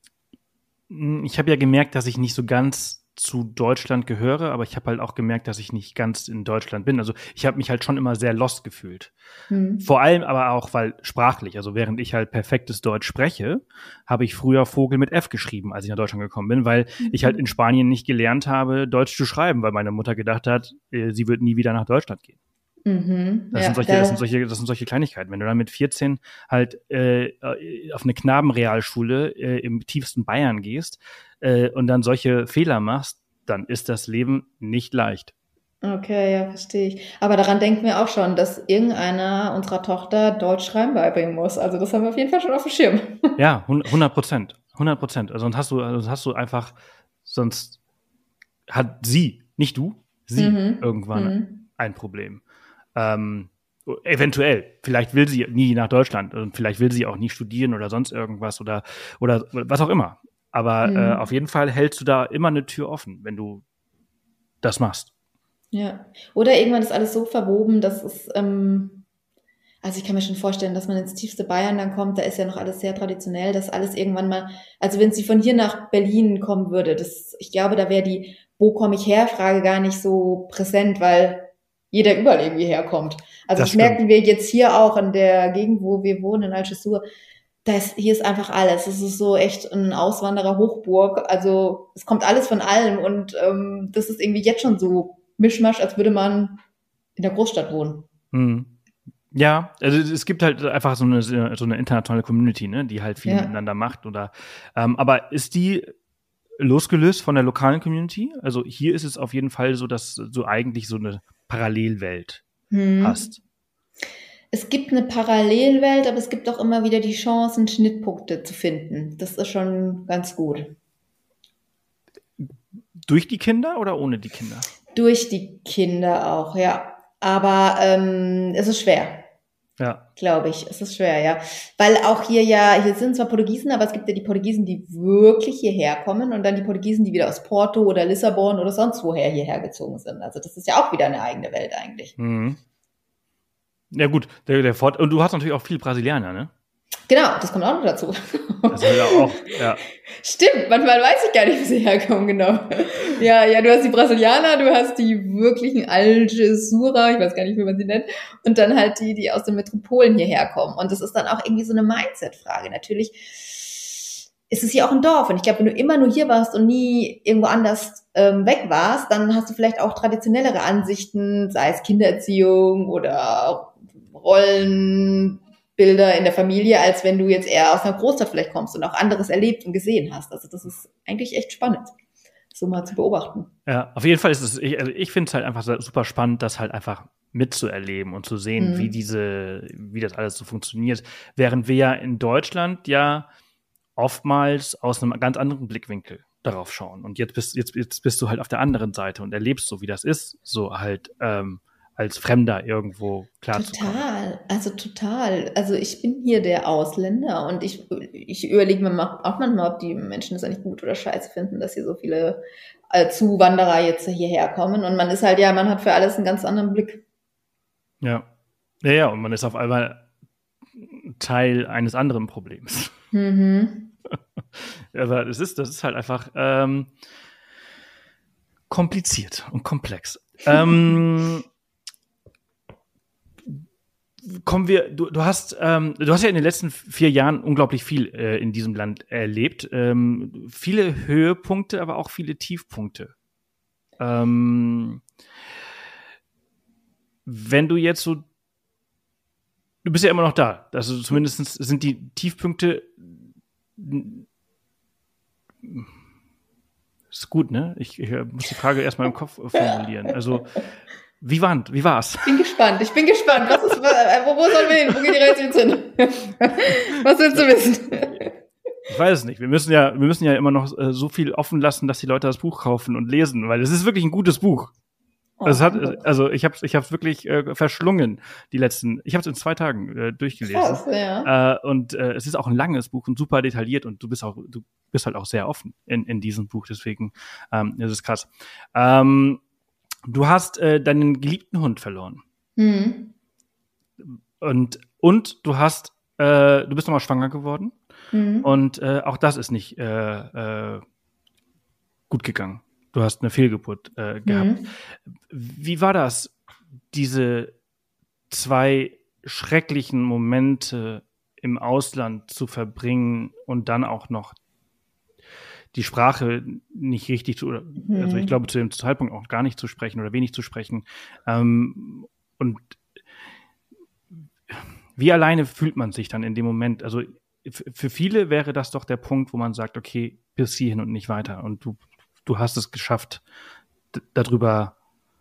Ich habe ja gemerkt, dass ich nicht so ganz zu Deutschland gehöre, aber ich habe halt auch gemerkt, dass ich nicht ganz in Deutschland bin. Also ich habe mich halt schon immer sehr lost gefühlt. Hm. Vor allem aber auch, weil sprachlich, also während ich halt perfektes Deutsch spreche, habe ich früher Vogel mit F geschrieben, als ich nach Deutschland gekommen bin, weil mhm. ich halt in Spanien nicht gelernt habe, Deutsch zu schreiben, weil meine Mutter gedacht hat, sie wird nie wieder nach Deutschland gehen. Mhm. Das, ja, sind solche, das, sind solche, das sind solche Kleinigkeiten. Wenn du dann mit vierzehn halt äh, auf eine Knabenrealschule äh, im tiefsten Bayern gehst äh, und dann solche Fehler machst, dann ist das Leben nicht leicht. Okay, ja, verstehe ich. Aber daran denken wir auch schon, dass irgendeiner unserer Tochter Deutsch schreiben beibringen muss. Also das haben wir auf jeden Fall schon auf dem Schirm. Ja, hundert Prozent. hundert Prozent. Also sonst hast du, also sonst hast du einfach, sonst hat sie, nicht du, sie mhm. irgendwann mhm. ein Problem. Ähm, eventuell, vielleicht will sie nie nach Deutschland und vielleicht will sie auch nie studieren oder sonst irgendwas oder oder was auch immer. Aber mhm. äh, auf jeden Fall hältst du da immer eine Tür offen, wenn du das machst. Ja, oder irgendwann ist alles so verwoben, dass es, ähm, also ich kann mir schon vorstellen, dass man ins tiefste Bayern dann kommt, da ist ja noch alles sehr traditionell, dass alles irgendwann mal, also wenn sie von hier nach Berlin kommen würde, das, ich glaube, da wäre die wo komme ich her Frage gar nicht so präsent, weil jeder überall irgendwie herkommt. Also das, das merken wir jetzt hier auch in der Gegend, wo wir wohnen, in Algesur. Das, hier ist einfach alles. Es ist so echt ein Auswanderer-Hochburg. Also es kommt alles von allem und ähm, das ist irgendwie jetzt schon so Mischmasch, als würde man in der Großstadt wohnen. Hm. Ja, also es gibt halt einfach so eine, so eine internationale Community, ne, die halt viel ja. miteinander macht. Oder, ähm, aber ist die losgelöst von der lokalen Community? Also hier ist es auf jeden Fall so, dass du eigentlich so eine Parallelwelt hm. hast. Es gibt eine Parallelwelt, aber es gibt auch immer wieder die Chancen, Schnittpunkte zu finden. Das ist schon ganz gut. Durch die Kinder oder ohne die Kinder? Durch die Kinder auch, ja. Aber ähm, es ist schwer. Ja. Glaube ich. Es ist schwer, ja. Weil auch hier ja, hier sind zwar Portugiesen, aber es gibt ja die Portugiesen, die wirklich hierher kommen und dann die Portugiesen, die wieder aus Porto oder Lissabon oder sonst woher hierher gezogen sind. Also das ist ja auch wieder eine eigene Welt eigentlich. Mhm. Ja gut, der, der Fort- und du hast natürlich auch viel Brasilianer, ne? Genau, das kommt auch noch dazu. Das ist ja auch, ja. Stimmt, manchmal weiß ich gar nicht, wo sie herkommen, genau. Ja, ja, du hast die Brasilianer, du hast die wirklichen Algesurer, ich weiß gar nicht, wie man sie nennt, und dann halt die, die aus den Metropolen hierher kommen. Und das ist dann auch irgendwie so eine Mindset-Frage. Natürlich ist es hier auch ein Dorf. Und ich glaube, wenn du immer nur hier warst und nie irgendwo anders ähm, weg warst, dann hast du vielleicht auch traditionellere Ansichten, sei es Kindererziehung oder Rollen, Bilder in der Familie, als wenn du jetzt eher aus einer Großstadt vielleicht kommst und auch anderes erlebt und gesehen hast. Also das ist eigentlich echt spannend, so mal zu beobachten. Ja, auf jeden Fall ist es, ich, also ich finde es halt einfach super spannend, das halt einfach mitzuerleben und zu sehen, mhm. wie diese, wie das alles so funktioniert. Während wir ja in Deutschland ja oftmals aus einem ganz anderen Blickwinkel darauf schauen. Und jetzt bist, jetzt, jetzt bist du halt auf der anderen Seite und erlebst so, wie das ist, so halt, ähm, als Fremder irgendwo klarzukommen. Total, also total. Also ich bin hier der Ausländer und ich, ich überlege mir auch manchmal, ob die Menschen das eigentlich gut oder scheiße finden, dass hier so viele äh, Zuwanderer jetzt hierher kommen. Und man ist halt, ja, man hat für alles einen ganz anderen Blick. Ja, ja, ja, und man ist auf einmal Teil eines anderen Problems. Mhm. Aber das ist, das ist halt einfach ähm, kompliziert und komplex. ähm, Kommen wir, du, du hast, ähm, du hast ja in den letzten vier Jahren unglaublich viel äh, in diesem Land erlebt. Ähm, viele Höhepunkte, aber auch viele Tiefpunkte. Ähm, wenn du jetzt so, du bist ja immer noch da. Also zumindest sind die Tiefpunkte, ist gut, ne? Ich, ich muss die Frage erstmal im Kopf formulieren. Also, Wie, war, wie war's? Ich bin gespannt, ich bin gespannt. Was ist, wo, wo sollen wir hin? Wo geht die Reise jetzt hin? Was willst du wissen? Ich weiß es nicht. Wir müssen ja, wir müssen ja immer noch äh, so viel offen lassen, dass die Leute das Buch kaufen und lesen, weil es ist wirklich ein gutes Buch. Oh, es hat, also ich habe ich habe wirklich äh, verschlungen die letzten. Ich habe es in zwei Tagen äh, durchgelesen. Krass, ja. Äh, und äh, es ist auch ein langes Buch und super detailliert und du bist auch, du bist halt auch sehr offen in in diesem Buch. Deswegen ähm, ist es krass. Ähm, du hast äh, deinen geliebten Hund verloren. Mhm. Und und du hast, äh, du bist nochmal schwanger geworden. Mhm. Und äh, auch das ist nicht äh, äh, gut gegangen. Du hast eine Fehlgeburt äh, gehabt. Mhm. Wie war das, diese zwei schrecklichen Momente im Ausland zu verbringen und dann auch noch die Sprache nicht richtig zu, mhm. also ich glaube zu dem Zeitpunkt auch gar nicht zu sprechen oder wenig zu sprechen. Ähm, und wie alleine fühlt man sich dann in dem Moment? Also f- für viele wäre das doch der Punkt, wo man sagt, okay, bis hierhin und nicht weiter. Und du Du hast es geschafft, d- darüber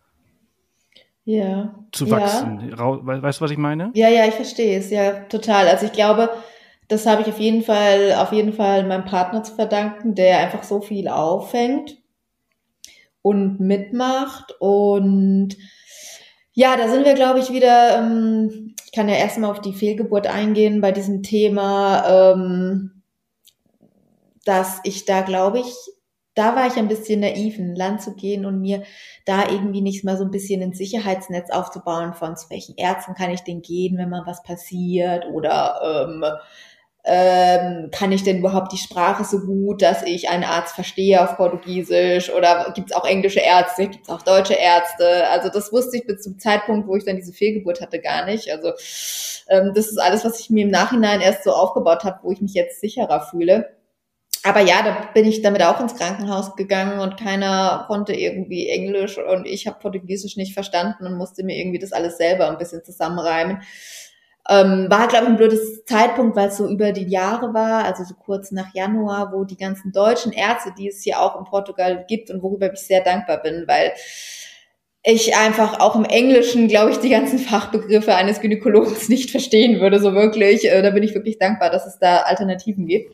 ja. zu wachsen. Ja. Ra- weißt du, was ich meine? Ja, ja, ich verstehe es, ja, total. Also ich glaube, das habe ich auf jeden Fall, auf jeden Fall meinem Partner zu verdanken, der einfach so viel auffängt und mitmacht. Und ja, da sind wir, glaube ich, wieder, ähm, ich kann ja erstmal auf die Fehlgeburt eingehen bei diesem Thema, ähm, dass ich da, glaube ich, da war ich ein bisschen naiv, in ein Land zu gehen und mir da irgendwie nicht mal so ein bisschen ein Sicherheitsnetz aufzubauen von zu welchen Ärzten kann ich denn gehen, wenn mal was passiert oder ähm, ähm, kann ich denn überhaupt die Sprache so gut, dass ich einen Arzt verstehe auf Portugiesisch oder gibt es auch englische Ärzte, gibt es auch deutsche Ärzte, also das wusste ich bis zum Zeitpunkt, wo ich dann diese Fehlgeburt hatte, gar nicht, also ähm, das ist alles, was ich mir im Nachhinein erst so aufgebaut habe, wo ich mich jetzt sicherer fühle. Aber ja, da bin ich damit auch ins Krankenhaus gegangen und keiner konnte irgendwie Englisch und ich habe Portugiesisch nicht verstanden und musste mir irgendwie das alles selber ein bisschen zusammenreimen. Ähm, war, glaube ich, ein blödes Zeitpunkt, weil es so über die Jahre war, also so kurz nach Januar, wo die ganzen deutschen Ärzte, die es hier auch in Portugal gibt und worüber ich sehr dankbar bin, weil ich einfach auch im Englischen, glaube ich, die ganzen Fachbegriffe eines Gynäkologen nicht verstehen würde, so wirklich. Da bin ich wirklich dankbar, dass es da Alternativen gibt.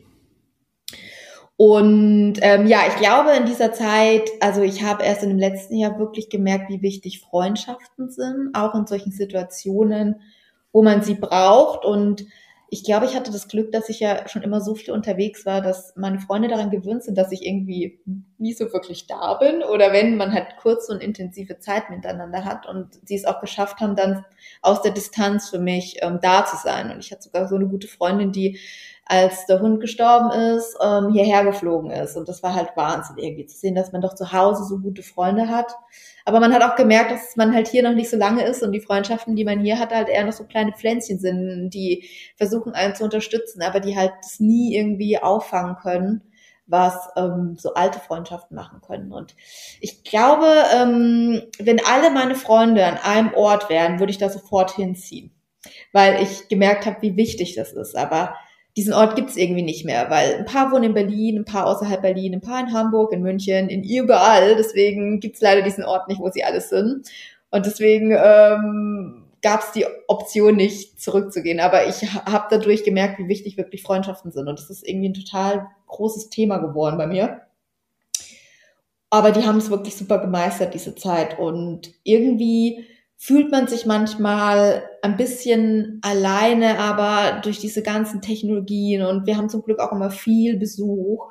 Und ähm, ja, ich glaube in dieser Zeit, also ich habe erst in dem letzten Jahr wirklich gemerkt, wie wichtig Freundschaften sind, auch in solchen Situationen, wo man sie braucht. Und ich glaube, ich hatte das Glück, dass ich ja schon immer so viel unterwegs war, dass meine Freunde daran gewöhnt sind, dass ich irgendwie nie so wirklich da bin. Oder wenn man halt kurze und intensive Zeit miteinander hat und sie es auch geschafft haben, dann aus der Distanz für mich ähm, da zu sein. Und ich hatte sogar so eine gute Freundin, die als der Hund gestorben ist, ähm, hierher geflogen ist. Und das war halt Wahnsinn irgendwie zu sehen, dass man doch zu Hause so gute Freunde hat. Aber man hat auch gemerkt, dass man halt hier noch nicht so lange ist und die Freundschaften, die man hier hat, halt eher noch so kleine Pflänzchen sind, die versuchen einen zu unterstützen, aber die halt das nie irgendwie auffangen können, was ähm, so alte Freundschaften machen können. Und ich glaube, ähm, wenn alle meine Freunde an einem Ort wären, würde ich da sofort hinziehen, weil ich gemerkt habe, wie wichtig das ist. Aber diesen Ort gibt's irgendwie nicht mehr, weil ein paar wohnen in Berlin, ein paar außerhalb Berlin, ein paar in Hamburg, in München, in überall. Deswegen gibt's leider diesen Ort nicht, wo sie alles sind. Und deswegen ähm, gab's die Option nicht, zurückzugehen. Aber ich habe dadurch gemerkt, wie wichtig wirklich Freundschaften sind. Und das ist irgendwie ein total großes Thema geworden bei mir. Aber die haben es wirklich super gemeistert, diese Zeit. Und irgendwie fühlt man sich manchmal ein bisschen alleine, aber durch diese ganzen Technologien und wir haben zum Glück auch immer viel Besuch,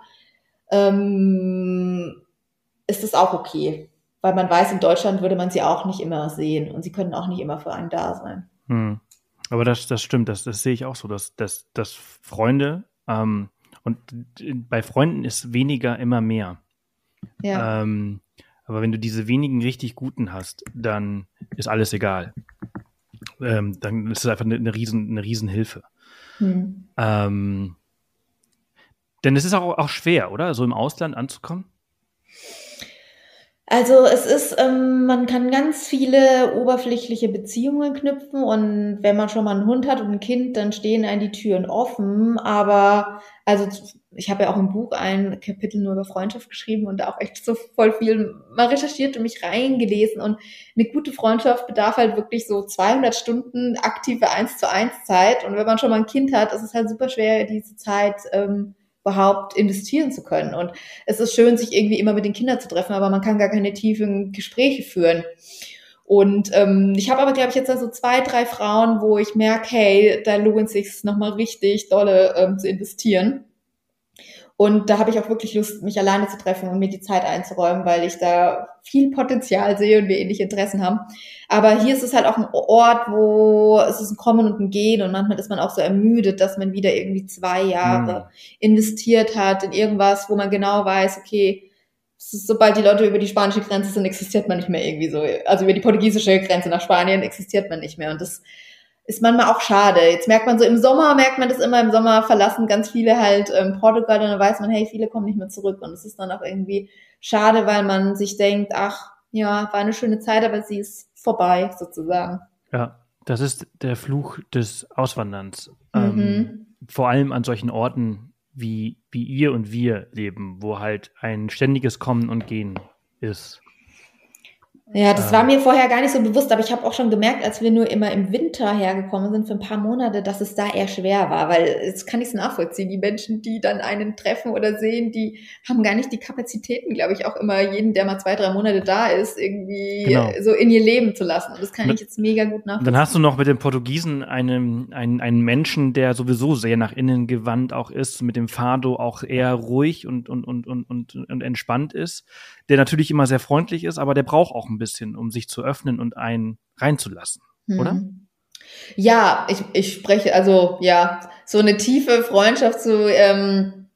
ähm, ist das auch okay. Weil man weiß, in Deutschland würde man sie auch nicht immer sehen und sie können auch nicht immer für einen da sein. Hm. Aber das, das stimmt, das, das sehe ich auch so, dass, dass, dass Freunde ähm, und bei Freunden ist weniger immer mehr. Ja. Ähm, Aber wenn du diese wenigen richtig Guten hast, dann ist alles egal. Ähm, dann ist es einfach eine, eine riesen, eine Riesenhilfe. Hm. Ähm, denn es ist auch, auch schwer, oder? So im Ausland anzukommen? Also es ist, ähm, man kann ganz viele oberflächliche Beziehungen knüpfen und wenn man schon mal einen Hund hat und ein Kind, dann stehen einem die Türen offen, aber also ich habe ja auch im Buch ein Kapitel nur über Freundschaft geschrieben und auch echt so voll viel mal recherchiert und mich reingelesen und eine gute Freundschaft bedarf halt wirklich so zweihundert Stunden aktive eins zu eins Zeit und wenn man schon mal ein Kind hat, ist es halt super schwer, diese Zeit ähm, überhaupt investieren zu können. Und es ist schön, sich irgendwie immer mit den Kindern zu treffen, aber man kann gar keine tiefen Gespräche führen. Und ähm, ich habe aber, glaube ich, jetzt also zwei, drei Frauen, wo ich merke, hey, da lohnt es sich nochmal richtig dolle ähm, zu investieren. Und da habe ich auch wirklich Lust, mich alleine zu treffen und mir die Zeit einzuräumen, weil ich da viel Potenzial sehe und wir ähnliche Interessen haben. Aber hier ist es halt auch ein Ort, wo es ist ein Kommen und ein Gehen und manchmal ist man auch so ermüdet, dass man wieder irgendwie zwei Jahre mhm. investiert hat in irgendwas, wo man genau weiß, okay, sobald die Leute über die spanische Grenze sind, existiert man nicht mehr irgendwie so. Also über die portugiesische Grenze nach Spanien existiert man nicht mehr. Und das ist manchmal auch schade. Jetzt merkt man so, im Sommer merkt man das immer, im Sommer verlassen ganz viele halt ähm, Portugal und dann weiß man, hey, viele kommen nicht mehr zurück. Und es ist dann auch irgendwie schade, weil man sich denkt, ach, ja, war eine schöne Zeit, aber sie ist vorbei, sozusagen. Ja, das ist der Fluch des Auswanderns. Mhm. Ähm, vor allem an solchen Orten, wie, wie ihr und wir leben, wo halt ein ständiges Kommen und Gehen ist. Ja, das ähm. war mir vorher gar nicht so bewusst, aber ich habe auch schon gemerkt, als wir nur immer im Winter hergekommen sind für ein paar Monate, dass es da eher schwer war, weil jetzt kann ich es nachvollziehen. Die Menschen, die dann einen treffen oder sehen, die haben gar nicht die Kapazitäten, glaube ich, auch immer jeden, der mal zwei, drei Monate da ist, irgendwie genau. so in ihr Leben zu lassen. Und das kann ich jetzt mega gut nachvollziehen. Dann hast du noch mit den Portugiesen einen, einen, einen Menschen, der sowieso sehr nach innen gewandt auch ist, mit dem Fado auch eher ruhig und, und, und, und, und, und entspannt ist, der natürlich immer sehr freundlich ist, aber der braucht auch ein bisschen, um sich zu öffnen und einen reinzulassen, hm. oder? Ja, ich, ich spreche, also ja, so eine tiefe Freundschaft zu ähm,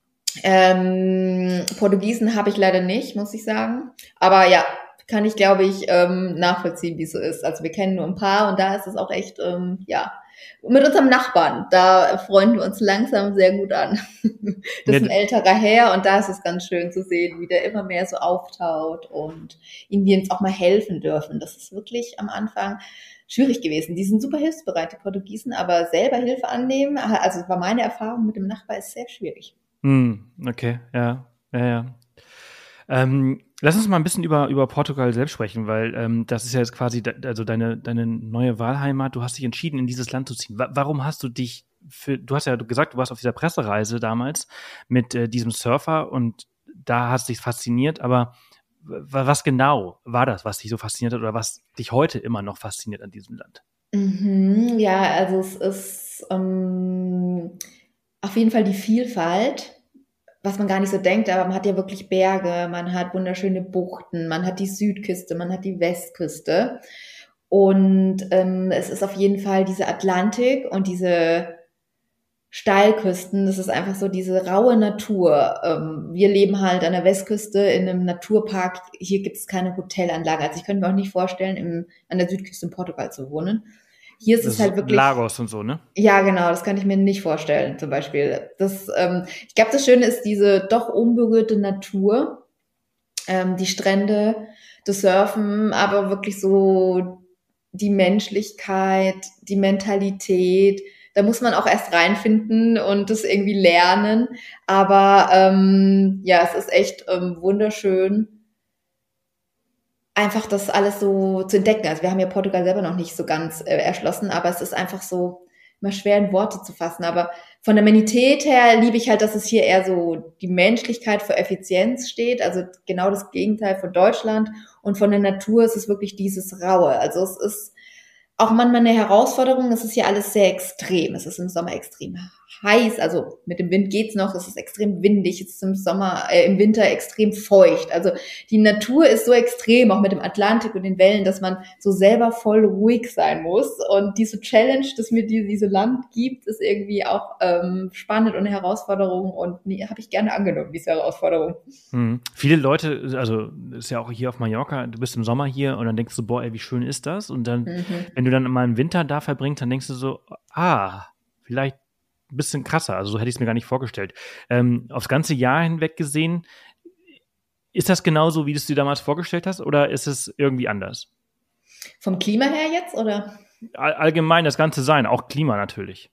ähm, Portugiesen habe ich leider nicht, muss ich sagen. Aber ja, kann ich, glaube ich, ähm, nachvollziehen, wie es so ist. Also wir kennen nur ein paar und da ist es auch echt, ähm, ja, mit unserem Nachbarn, da freunden wir uns langsam sehr gut an. Das ist ein älterer Herr und da ist es ganz schön zu sehen, wie der immer mehr so auftaut und ihnen wir uns auch mal helfen dürfen. Das ist wirklich am Anfang schwierig gewesen. Die sind super hilfsbereit, die Portugiesen, aber selber Hilfe annehmen, also war meine Erfahrung mit dem Nachbar, ist sehr schwierig. Hm, okay, ja, ja, ja. Ähm, lass uns mal ein bisschen über, über Portugal selbst sprechen, weil ähm, das ist ja jetzt quasi de, also deine, deine neue Wahlheimat. Du hast dich entschieden, in dieses Land zu ziehen. Wa- warum hast du dich für, du hast ja gesagt, du warst auf dieser Pressereise damals mit äh, diesem Surfer und da hast dich fasziniert, aber w- was genau war das, was dich so fasziniert hat oder was dich heute immer noch fasziniert an diesem Land? Mhm, ja, also es ist ähm, auf jeden Fall die Vielfalt, was man gar nicht so denkt, aber man hat ja wirklich Berge, man hat wunderschöne Buchten, man hat die Südküste, man hat die Westküste und ähm, es ist auf jeden Fall diese Atlantik und diese Steilküsten, das ist einfach so diese raue Natur. Ähm, wir leben halt an der Westküste in einem Naturpark, hier gibt es keine Hotelanlage, also ich könnte mir auch nicht vorstellen, im, an der Südküste in Portugal zu wohnen. Hier ist das es halt wirklich... Lagos und so, ne? Ja, genau, das kann ich mir nicht vorstellen, zum Beispiel. Das, ähm, ich glaube, das Schöne ist diese doch unberührte Natur, ähm, die Strände, das Surfen, aber wirklich so die Menschlichkeit, die Mentalität. Da muss man auch erst reinfinden und das irgendwie lernen. Aber ähm, ja, es ist echt ähm, wunderschön, einfach das alles so zu entdecken. Also wir haben ja Portugal selber noch nicht so ganz äh, erschlossen, aber es ist einfach so immer schwer in Worte zu fassen. Aber von der Humanität her liebe ich halt, dass es hier eher so die Menschlichkeit für Effizienz steht, also genau das Gegenteil von Deutschland. Und von der Natur ist es wirklich dieses Raue. Also es ist auch manchmal eine Herausforderung. Es ist hier alles sehr extrem. Es ist im Sommer extrem heiß, also mit dem Wind geht's noch, es ist extrem windig, es ist im Sommer, äh, im Winter extrem feucht. Also die Natur ist so extrem, auch mit dem Atlantik und den Wellen, dass man so selber voll ruhig sein muss. Und diese Challenge, dass mir die, diese Land gibt, ist irgendwie auch ähm, spannend und eine Herausforderung und nee, habe ich gerne angenommen, diese Herausforderung. Hm. Viele Leute, also ist ja auch hier auf Mallorca, du bist im Sommer hier und dann denkst du, boah, ey, wie schön ist das? Und dann, mhm. wenn du dann mal einen Winter da verbringst, dann denkst du so, ah, vielleicht ein bisschen krasser, also so hätte ich es mir gar nicht vorgestellt. Ähm, aufs ganze Jahr hinweg gesehen, ist das genauso, wie du es dir damals vorgestellt hast, oder ist es irgendwie anders? Vom Klima her jetzt, oder? All, allgemein das ganze Sein, auch Klima natürlich.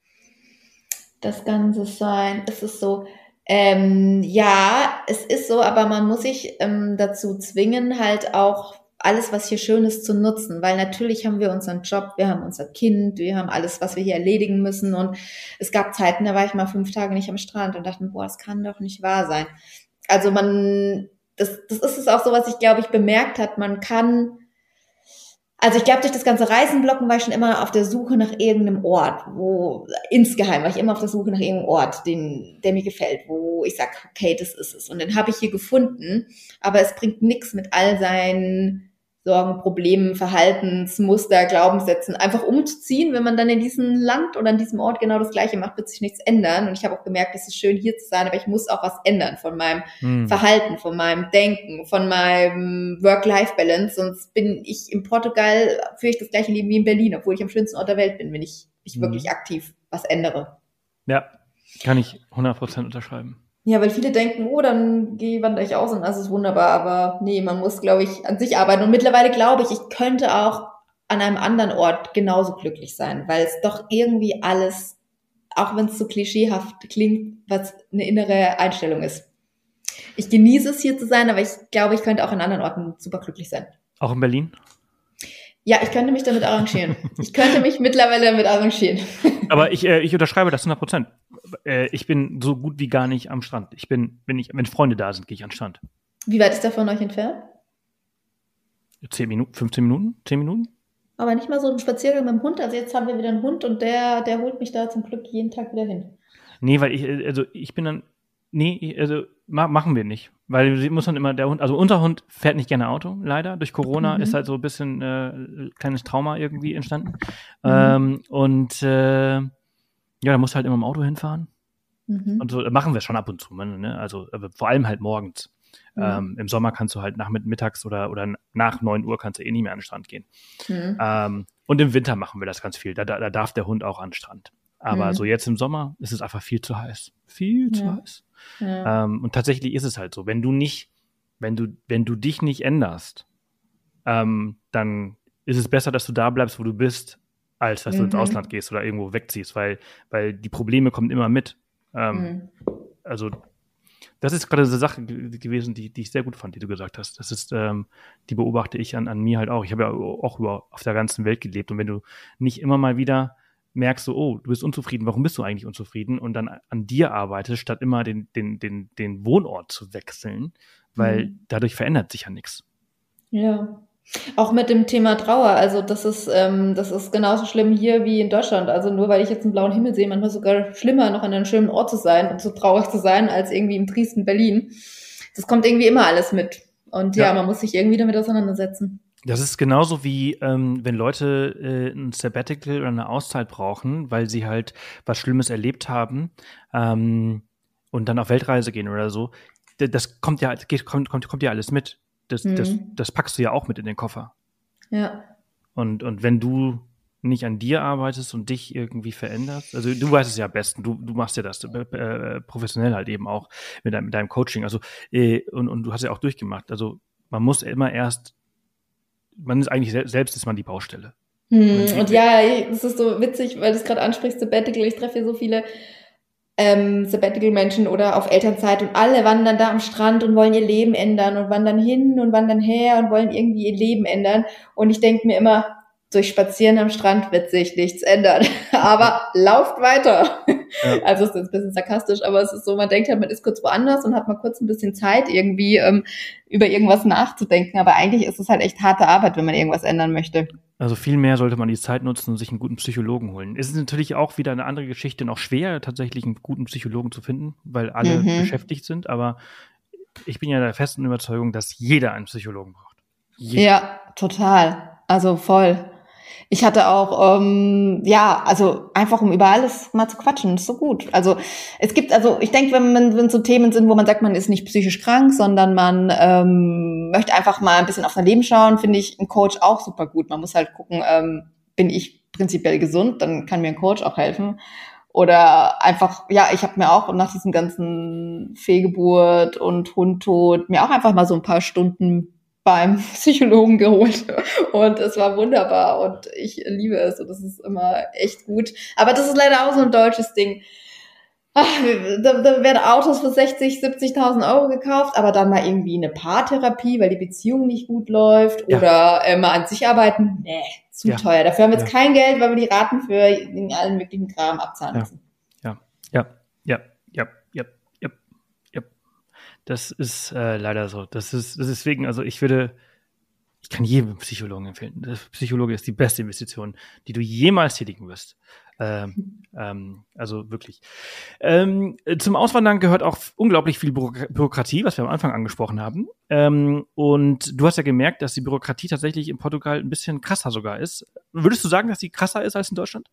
Das ganze Sein, es ist so, ähm, ja, es ist so, aber man muss sich ähm, dazu zwingen, halt auch alles, was hier schön ist, zu nutzen, weil natürlich haben wir unseren Job, wir haben unser Kind, wir haben alles, was wir hier erledigen müssen und es gab Zeiten, da war ich mal fünf Tage nicht am Strand und dachte, boah, das kann doch nicht wahr sein. Also man, das, das ist es auch so, was ich glaube ich bemerkt hat, man kann, also ich glaube, durch das ganze Reisenblocken war ich schon immer auf der Suche nach irgendeinem Ort, wo, insgeheim war ich immer auf der Suche nach irgendeinem Ort, den, der mir gefällt, wo ich sage, okay, das ist es. Und den habe ich hier gefunden, aber es bringt nichts mit all seinen Sorgen, Problemen, Verhaltensmuster, Glaubenssätzen einfach umzuziehen. Wenn man dann in diesem Land oder an diesem Ort genau das Gleiche macht, wird sich nichts ändern. Und ich habe auch gemerkt, es ist schön, hier zu sein, aber ich muss auch was ändern von meinem hm. Verhalten, von meinem Denken, von meinem Work-Life-Balance. Sonst bin ich in Portugal, führe ich das gleiche Leben wie in Berlin, obwohl ich am schönsten Ort der Welt bin, wenn ich, ich hm. wirklich aktiv was ändere. Ja, kann ich hundert Prozent unterschreiben. Ja, weil viele denken, oh, dann gehe wandere ich aus und das ist wunderbar, aber nee, man muss, glaube ich, an sich arbeiten. Und mittlerweile glaube ich, ich könnte auch an einem anderen Ort genauso glücklich sein, weil es doch irgendwie alles, auch wenn es so klischeehaft klingt, was eine innere Einstellung ist. Ich genieße es, hier zu sein, aber ich glaube, ich könnte auch an anderen Orten super glücklich sein. Auch in Berlin? Ja, ich könnte mich damit arrangieren. Ich könnte mich mittlerweile damit arrangieren. Aber ich, äh, ich unterschreibe das hundert Prozent. Äh, ich bin so gut wie gar nicht am Strand. Ich bin, wenn ich, wenn Freunde da sind, gehe ich an den Strand. Wie weit ist der von euch entfernt? Zehn Minuten, fünfzehn Minuten, zehn Minuten. Aber nicht mal so ein Spaziergang mit dem Hund. Also jetzt haben wir wieder einen Hund und der, der holt mich da zum Glück jeden Tag wieder hin. Nee, weil ich, also ich bin dann, nee, also ma- machen wir nicht. Weil sie muss dann immer, der Hund, also unser Hund fährt nicht gerne Auto, leider. Durch Corona mhm. ist halt so ein bisschen äh, kleines Trauma irgendwie entstanden. Mhm. Ähm, und äh, ja, da muss halt immer im Auto hinfahren. Mhm. Und so machen wir schon ab und zu, ne? Also äh, vor allem halt morgens. Mhm. Ähm, Im Sommer kannst du halt nach mittags oder, oder nach neun Uhr kannst du eh nicht mehr an den Strand gehen. Mhm. Ähm, und im Winter machen wir das ganz viel. Da, da, da darf der Hund auch an den Strand. Aber mhm. so jetzt im Sommer ist es einfach viel zu heiß. Viel zu ja. heiß. Ja. Ähm, und tatsächlich ist es halt so, wenn du nicht, wenn du, wenn du dich nicht änderst, ähm, dann ist es besser, dass du da bleibst, wo du bist, als dass mhm. du ins Ausland gehst oder irgendwo wegziehst, weil, weil die Probleme kommen immer mit. Ähm, mhm. Also das ist gerade so eine Sache g- gewesen, die, die ich sehr gut fand, die du gesagt hast. Das ist, ähm, die beobachte ich an, an mir halt auch. Ich habe ja auch über, auf der ganzen Welt gelebt und wenn du nicht immer mal wieder merkst du, oh, du bist unzufrieden, warum bist du eigentlich unzufrieden? Und dann an dir arbeitest, statt immer den, den, den, den Wohnort zu wechseln, weil mhm. dadurch verändert sich ja nichts. Ja, auch mit dem Thema Trauer, also das ist, ähm, das ist genauso schlimm hier wie in Deutschland. Also nur weil ich jetzt einen blauen Himmel sehe, manchmal sogar schlimmer, noch an einem schönen Ort zu sein und so traurig zu sein, als irgendwie im tristen Berlin. Das kommt irgendwie immer alles mit. Und ja, ja man muss sich irgendwie damit auseinandersetzen. Das ist genauso wie, ähm, wenn Leute äh, ein Sabbatical oder eine Auszeit brauchen, weil sie halt was Schlimmes erlebt haben ähm, und dann auf Weltreise gehen oder so. Das kommt ja, geht, kommt, kommt, kommt ja alles mit. Das, mhm. das, das packst du ja auch mit in den Koffer. Ja. Und, und wenn du nicht an dir arbeitest und dich irgendwie veränderst, also du weißt es ja am besten, du, du machst ja das äh, professionell halt eben auch mit deinem, mit deinem Coaching. Also äh, und, und du hast ja auch durchgemacht. Also man muss immer erst man ist eigentlich selbst ist man die Baustelle. Hm, und ja, das ist so witzig, weil du es gerade ansprichst, Sabbatical, ich treffe hier so viele ähm, Sabbatical-Menschen oder auf Elternzeit und alle wandern da am Strand und wollen ihr Leben ändern und wandern hin und wandern her und wollen irgendwie ihr Leben ändern und ich denke mir immer, durch Spazieren am Strand wird sich nichts ändern, aber lauft weiter. Ja. Also es ist jetzt ein bisschen sarkastisch, aber es ist so, man denkt halt, man ist kurz woanders und hat mal kurz ein bisschen Zeit irgendwie ähm, über irgendwas nachzudenken, aber eigentlich ist es halt echt harte Arbeit, wenn man irgendwas ändern möchte. Also viel mehr sollte man die Zeit nutzen und sich einen guten Psychologen holen. Es ist natürlich auch wieder eine andere Geschichte und auch schwer, tatsächlich einen guten Psychologen zu finden, weil alle mhm. beschäftigt sind, aber ich bin ja der festen Überzeugung, dass jeder einen Psychologen braucht. Jeder. Ja, total. Also voll. Ich hatte auch, ähm, ja, also einfach um über alles mal zu quatschen, ist so gut. Also es gibt, also ich denke, wenn man wenn so Themen sind, wo man sagt, man ist nicht psychisch krank, sondern man ähm, möchte einfach mal ein bisschen auf sein Leben schauen, finde ich einen Coach auch super gut. Man muss halt gucken, ähm, bin ich prinzipiell gesund, dann kann mir ein Coach auch helfen. Oder einfach, ja, ich habe mir auch nach diesem ganzen Fehlgeburt und Hundtod mir auch einfach mal so ein paar Stunden beim Psychologen geholt und es war wunderbar und ich liebe es und das ist immer echt gut. Aber das ist leider auch so ein deutsches Ding. Ach, da, da werden Autos für sechzig, siebzigtausend Euro gekauft, aber dann mal irgendwie eine Paartherapie, weil die Beziehung nicht gut läuft Ja. oder äh, mal an sich arbeiten. Nee, zu Ja. teuer. Dafür haben wir jetzt Ja. kein Geld, weil wir die Raten für allen möglichen Kram abzahlen Ja. müssen. Ja, ja, ja, ja, ja, ja, ja. Das ist äh, leider so. Das ist das ist deswegen, also ich würde, ich kann jedem Psychologen empfehlen. Der Psychologe ist die beste Investition, die du jemals tätigen wirst. Ähm, ähm, also wirklich. Ähm, zum Auswandern gehört auch unglaublich viel Büro- Bürokratie, was wir am Anfang angesprochen haben. Ähm, und du hast ja gemerkt, dass die Bürokratie tatsächlich in Portugal ein bisschen krasser sogar ist. Würdest du sagen, dass die krasser ist als in Deutschland?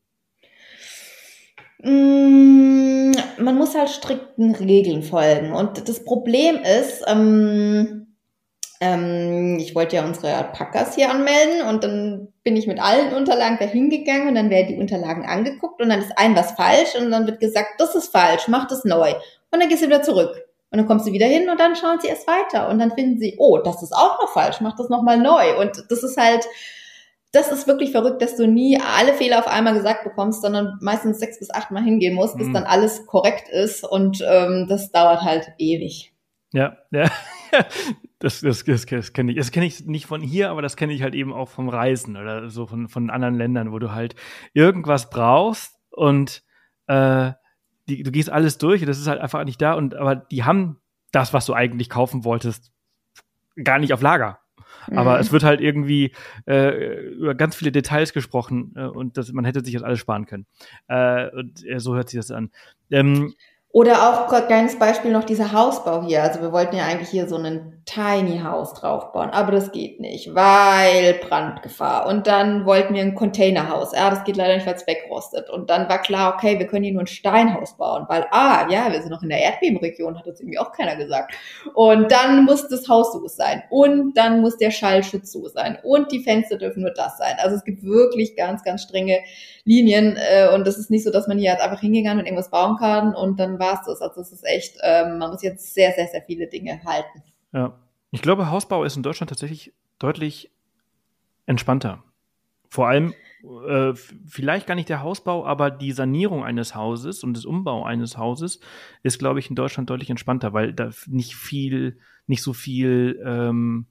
Mm, Man muss halt strikten Regeln folgen. Und das Problem ist, ähm, ähm, ich wollte ja unsere Alpakas hier anmelden und dann bin ich mit allen Unterlagen da hingegangen und dann werden die Unterlagen angeguckt und dann ist ein was falsch und dann wird gesagt, das ist falsch, mach das neu. Und dann gehst du wieder zurück. Und dann kommst du wieder hin und dann schauen sie erst weiter und dann finden sie, oh, das ist auch noch falsch, mach das nochmal neu. Und das ist halt, das ist wirklich verrückt, dass du nie alle Fehler auf einmal gesagt bekommst, sondern meistens sechs bis acht Mal hingehen musst, bis Mhm. dann alles korrekt ist und ähm, das dauert halt ewig. Ja, ja. Das, das, das, das kenne ich. Das kenne ich nicht von hier, aber das kenne ich halt eben auch vom Reisen oder so von, von anderen Ländern, wo du halt irgendwas brauchst und äh, die, du gehst alles durch und das ist halt einfach nicht da. Und aber die haben das, was du eigentlich kaufen wolltest, gar nicht auf Lager. Aber Mhm. es wird halt irgendwie äh, über ganz viele Details gesprochen äh, und das, man hätte sich das alles sparen können. Äh, und äh, so hört sich das an. Ähm, Oder auch ein kleines Beispiel noch dieser Hausbau hier. Also wir wollten ja eigentlich hier so ein Tiny House draufbauen, aber das geht nicht, weil Brandgefahr. Und dann wollten wir ein Containerhaus. Ja, das geht leider nicht, weil es wegrostet. Und dann war klar, okay, wir können hier nur ein Steinhaus bauen, weil, ah, ja, wir sind noch in der Erdbebenregion, hat uns irgendwie auch keiner gesagt. Und dann muss das Haus so sein. Und dann muss der Schallschutz so sein. Und die Fenster dürfen nur das sein. Also es gibt wirklich ganz, ganz strenge Linien. Äh, und das ist nicht so, dass man hier halt einfach hingehen kann und irgendwas bauen kann und dann war's das. Also es ist echt, ähm, man muss jetzt sehr, sehr, sehr viele Dinge halten. Ja. Ich glaube, Hausbau ist in Deutschland tatsächlich deutlich entspannter. Vor allem äh, vielleicht gar nicht der Hausbau, aber die Sanierung eines Hauses und das Umbau eines Hauses ist, glaube ich, in Deutschland deutlich entspannter, weil da nicht viel, nicht so viel ähm,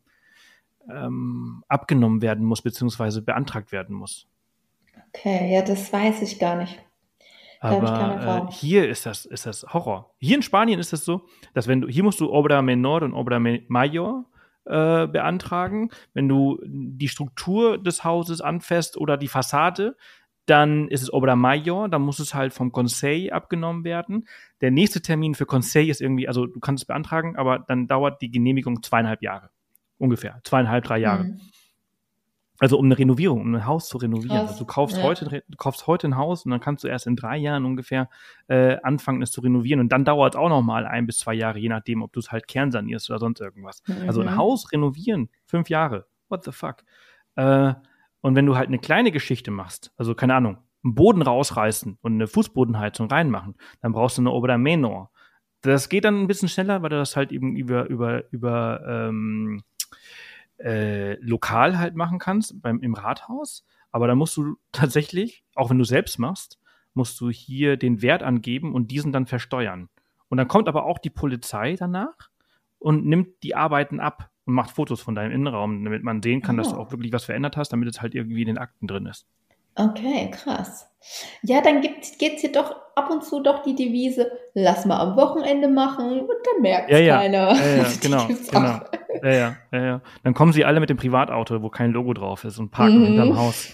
ähm, abgenommen werden muss, beziehungsweise beantragt werden muss. Okay, ja, das weiß ich gar nicht. Da habe ich keine Aber äh, Erfahrung. hier ist das, ist das Horror. Hier in Spanien ist es so, dass wenn du, hier musst du Obra Menor und Obra Mayor äh, beantragen. Wenn du die Struktur des Hauses anfasst oder die Fassade, dann ist es Obra Mayor, dann muss es halt vom Conseil abgenommen werden. Der nächste Termin für Conseil ist irgendwie, also du kannst es beantragen, aber dann dauert die Genehmigung zweieinhalb Jahre. Ungefähr. Zweieinhalb, drei Jahre. Mhm. Also um eine Renovierung, um ein Haus zu renovieren. Krass. Also du kaufst Ja. heute, du kaufst heute ein Haus und dann kannst du erst in drei Jahren ungefähr äh, anfangen, es zu renovieren. Und dann dauert es auch noch mal ein bis zwei Jahre, je nachdem, ob du es halt kernsanierst oder sonst irgendwas. Mhm. Also ein Haus renovieren, fünf Jahre. What the fuck? Äh, und wenn du halt eine kleine Geschichte machst, also keine Ahnung, einen Boden rausreißen und eine Fußbodenheizung reinmachen, dann brauchst du eine Obra Menor. Das geht dann ein bisschen schneller, weil du das halt eben über über über ähm, äh, lokal halt machen kannst beim im Rathaus. Aber da musst du tatsächlich, auch wenn du selbst machst, musst du hier den Wert angeben und diesen dann versteuern. Und dann kommt aber auch die Polizei danach und nimmt die Arbeiten ab und macht Fotos von deinem Innenraum, damit man sehen kann, dass du Oh. auch wirklich was verändert hast, damit es halt irgendwie in den Akten drin ist. Okay, krass. Ja, dann gibt, geht's hier doch ab und zu doch die Devise, lass mal am Wochenende machen und dann merkt's Ja, ja. keiner. Ja, ja, Die genau, gibt's genau. auch. Ja, ja, ja, ja. Dann kommen sie alle mit dem Privatauto, wo kein Logo drauf ist und parken Mhm. hinterm Haus.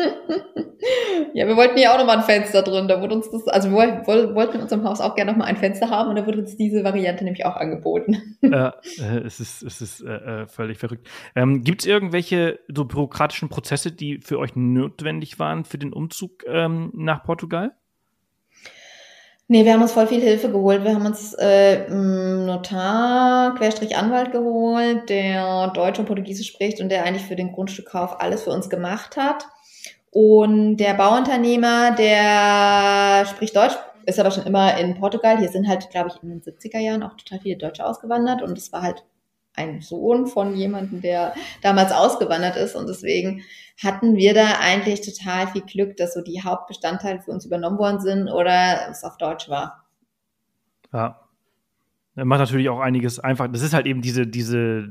Ja, wir wollten ja auch nochmal ein Fenster drin. Da wurde uns das, also wir wollten, woll- wollten in unserem Haus auch gerne nochmal ein Fenster haben und da wurde uns diese Variante nämlich auch angeboten. Ja, äh, es ist, es ist äh, äh, völlig verrückt. Ähm, Gibt es irgendwelche so bürokratischen Prozesse, die für euch notwendig waren für den Umzug ähm, nach Portugal? Nee, wir haben uns voll viel Hilfe geholt. Wir haben uns äh, einen Notar, Querstrich Anwalt geholt, der Deutsch und Portugiesisch spricht und der eigentlich für den Grundstückkauf alles für uns gemacht hat. Und der Bauunternehmer, der spricht Deutsch, ist aber schon immer in Portugal. Hier sind halt, glaube ich, in den siebziger Jahren auch total viele Deutsche ausgewandert. Und es war halt ein Sohn von jemandem, der damals ausgewandert ist. Und deswegen hatten wir da eigentlich total viel Glück, dass so die Hauptbestandteile für uns übernommen worden sind oder es auf Deutsch war. Ja. Er macht natürlich auch einiges einfach. Das ist halt eben diese, diese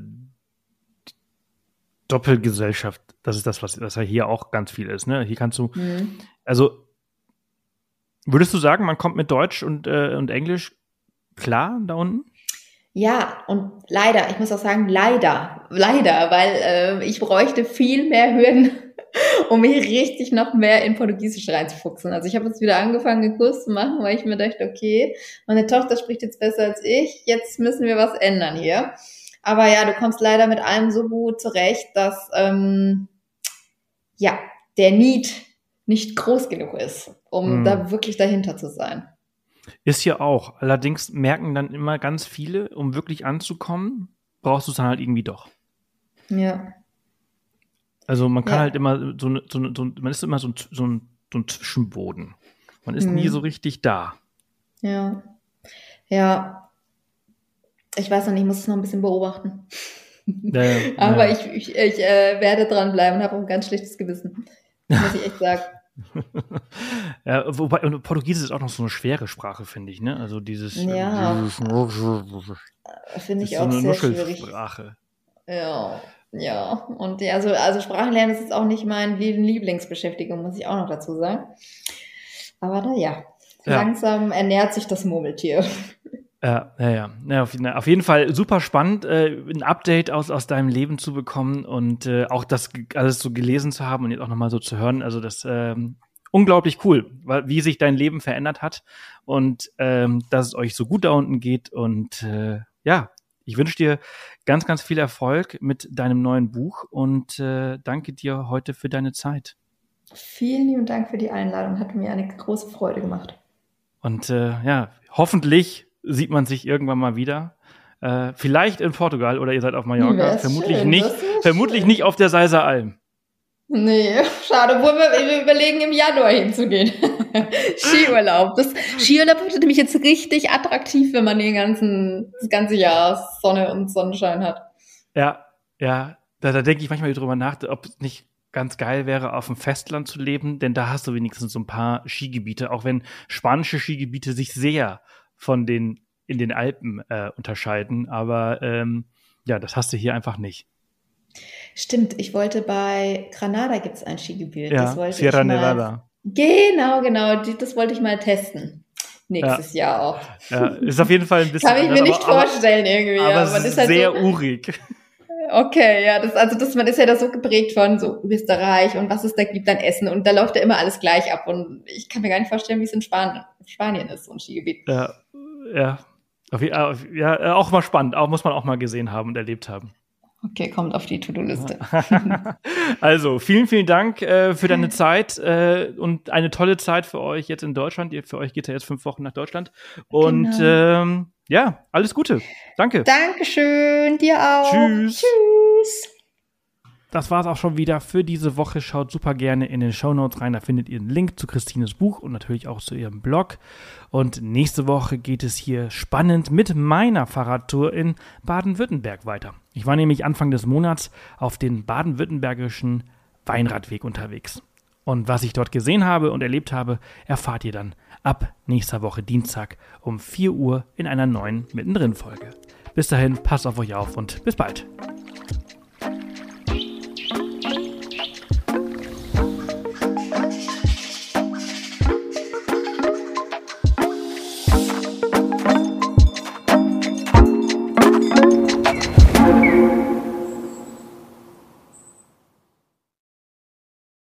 Doppelgesellschaft. Das ist das, was, was ja hier auch ganz viel ist. Ne? Hier kannst du, mhm. also würdest du sagen, man kommt mit Deutsch und, äh, und Englisch klar da unten? Ja, und leider, ich muss auch sagen, leider, leider, weil äh, ich bräuchte viel mehr Hürden, um mich richtig noch mehr in Portugiesisch reinzufuchsen. Also ich habe jetzt wieder angefangen, einen Kurs zu machen, weil ich mir dachte, okay, meine Tochter spricht jetzt besser als ich, jetzt müssen wir was ändern hier. Aber ja, du kommst leider mit allem so gut zurecht, dass ähm, ja der Need nicht groß genug ist, um hm. da wirklich dahinter zu sein. Ist hier auch. Allerdings merken dann immer ganz viele, um wirklich anzukommen, brauchst du es dann halt irgendwie doch. Ja. Also man kann ja. halt immer so, so, so, man ist immer so ein, so ein, so ein Zwischenboden. Man ist hm. nie so richtig da. Ja. Ja. Ich weiß noch nicht, ich muss es noch ein bisschen beobachten. Ja, ja, Aber ja. ich, ich, ich äh, werde dranbleiben und habe auch ein ganz schlechtes Gewissen. Muss ich echt sagen. Ja, wobei Portugiesisch ist auch noch so eine schwere Sprache, finde ich, ne? Also dieses ja, finde ich auch so eine sehr schwierig. Sprache. Ja, ja. Und ja, also, also Sprachenlernen ist jetzt auch nicht meine Lieblingsbeschäftigung, muss ich auch noch dazu sagen. Aber naja, ja. langsam ernährt sich das Murmeltier. Ja, ja, ja. ja auf, auf jeden Fall super spannend, äh, ein Update aus, aus deinem Leben zu bekommen und äh, auch das alles so gelesen zu haben und jetzt auch nochmal so zu hören. Also das ähm, unglaublich cool, weil, wie sich dein Leben verändert hat und ähm, dass es euch so gut da unten geht. Und äh, ja, ich wünsche dir ganz, ganz viel Erfolg mit deinem neuen Buch und äh, danke dir heute für deine Zeit. Vielen lieben Dank für die Einladung. Hat mir eine große Freude gemacht. Und äh, ja, hoffentlich sieht man sich irgendwann mal wieder. Äh, vielleicht in Portugal oder ihr seid auf Mallorca. Vermutlich schön, nicht, vermutlich schön. nicht auf der Seiser Alm. Nee, schade. Obwohl wir, wir überlegen, im Januar hinzugehen. Skiurlaub. Das Skiurlaub wird nämlich jetzt richtig attraktiv, wenn man den ganzen, das ganze Jahr Sonne und Sonnenschein hat. Ja, ja. Da, da denke ich manchmal drüber nach, ob es nicht ganz geil wäre, auf dem Festland zu leben, denn da hast du wenigstens so ein paar Skigebiete, auch wenn spanische Skigebiete sich sehr von den in den Alpen äh, unterscheiden, aber ähm, ja, das hast du hier einfach nicht. Stimmt, ich wollte bei Granada gibt es ein Skigebiet. Ja, das wollte Sierra ich mal, Nevada. Genau, genau, die, das wollte ich mal testen. Nächstes ja. Jahr auch. Ja, ist auf jeden Fall ein bisschen. Kann ich mir nicht aber, vorstellen irgendwie. Aber ja, es ist, ist halt sehr so, urig. Okay, ja, das, also das, man ist ja da so geprägt von so Österreich und was es da gibt an Essen und da läuft ja immer alles gleich ab und ich kann mir gar nicht vorstellen, wie es in Spanien, Spanien ist, so ein Skigebiet. Ja, ja, auf, auf, ja, auch mal spannend, auch muss man auch mal gesehen haben und erlebt haben. Okay, kommt auf die To-Do-Liste. Also, vielen, vielen Dank äh, für deine Zeit äh, und eine tolle Zeit für euch jetzt in Deutschland. Für euch geht ja jetzt fünf Wochen nach Deutschland. Und genau. ähm, ja, alles Gute. Danke. Dankeschön, dir auch. Tschüss. Tschüss. Das war's auch schon wieder für diese Woche. Schaut super gerne in den Shownotes rein. Da findet ihr einen Link zu Christines Buch und natürlich auch zu ihrem Blog. Und nächste Woche geht es hier spannend mit meiner Fahrradtour in Baden-Württemberg weiter. Ich war nämlich Anfang des Monats auf den baden-württembergischen Weinradweg unterwegs. Und was ich dort gesehen habe und erlebt habe, erfahrt ihr dann ab nächster Woche Dienstag um vier Uhr in einer neuen Mittendrin-Folge. Bis dahin, passt auf euch auf und bis bald.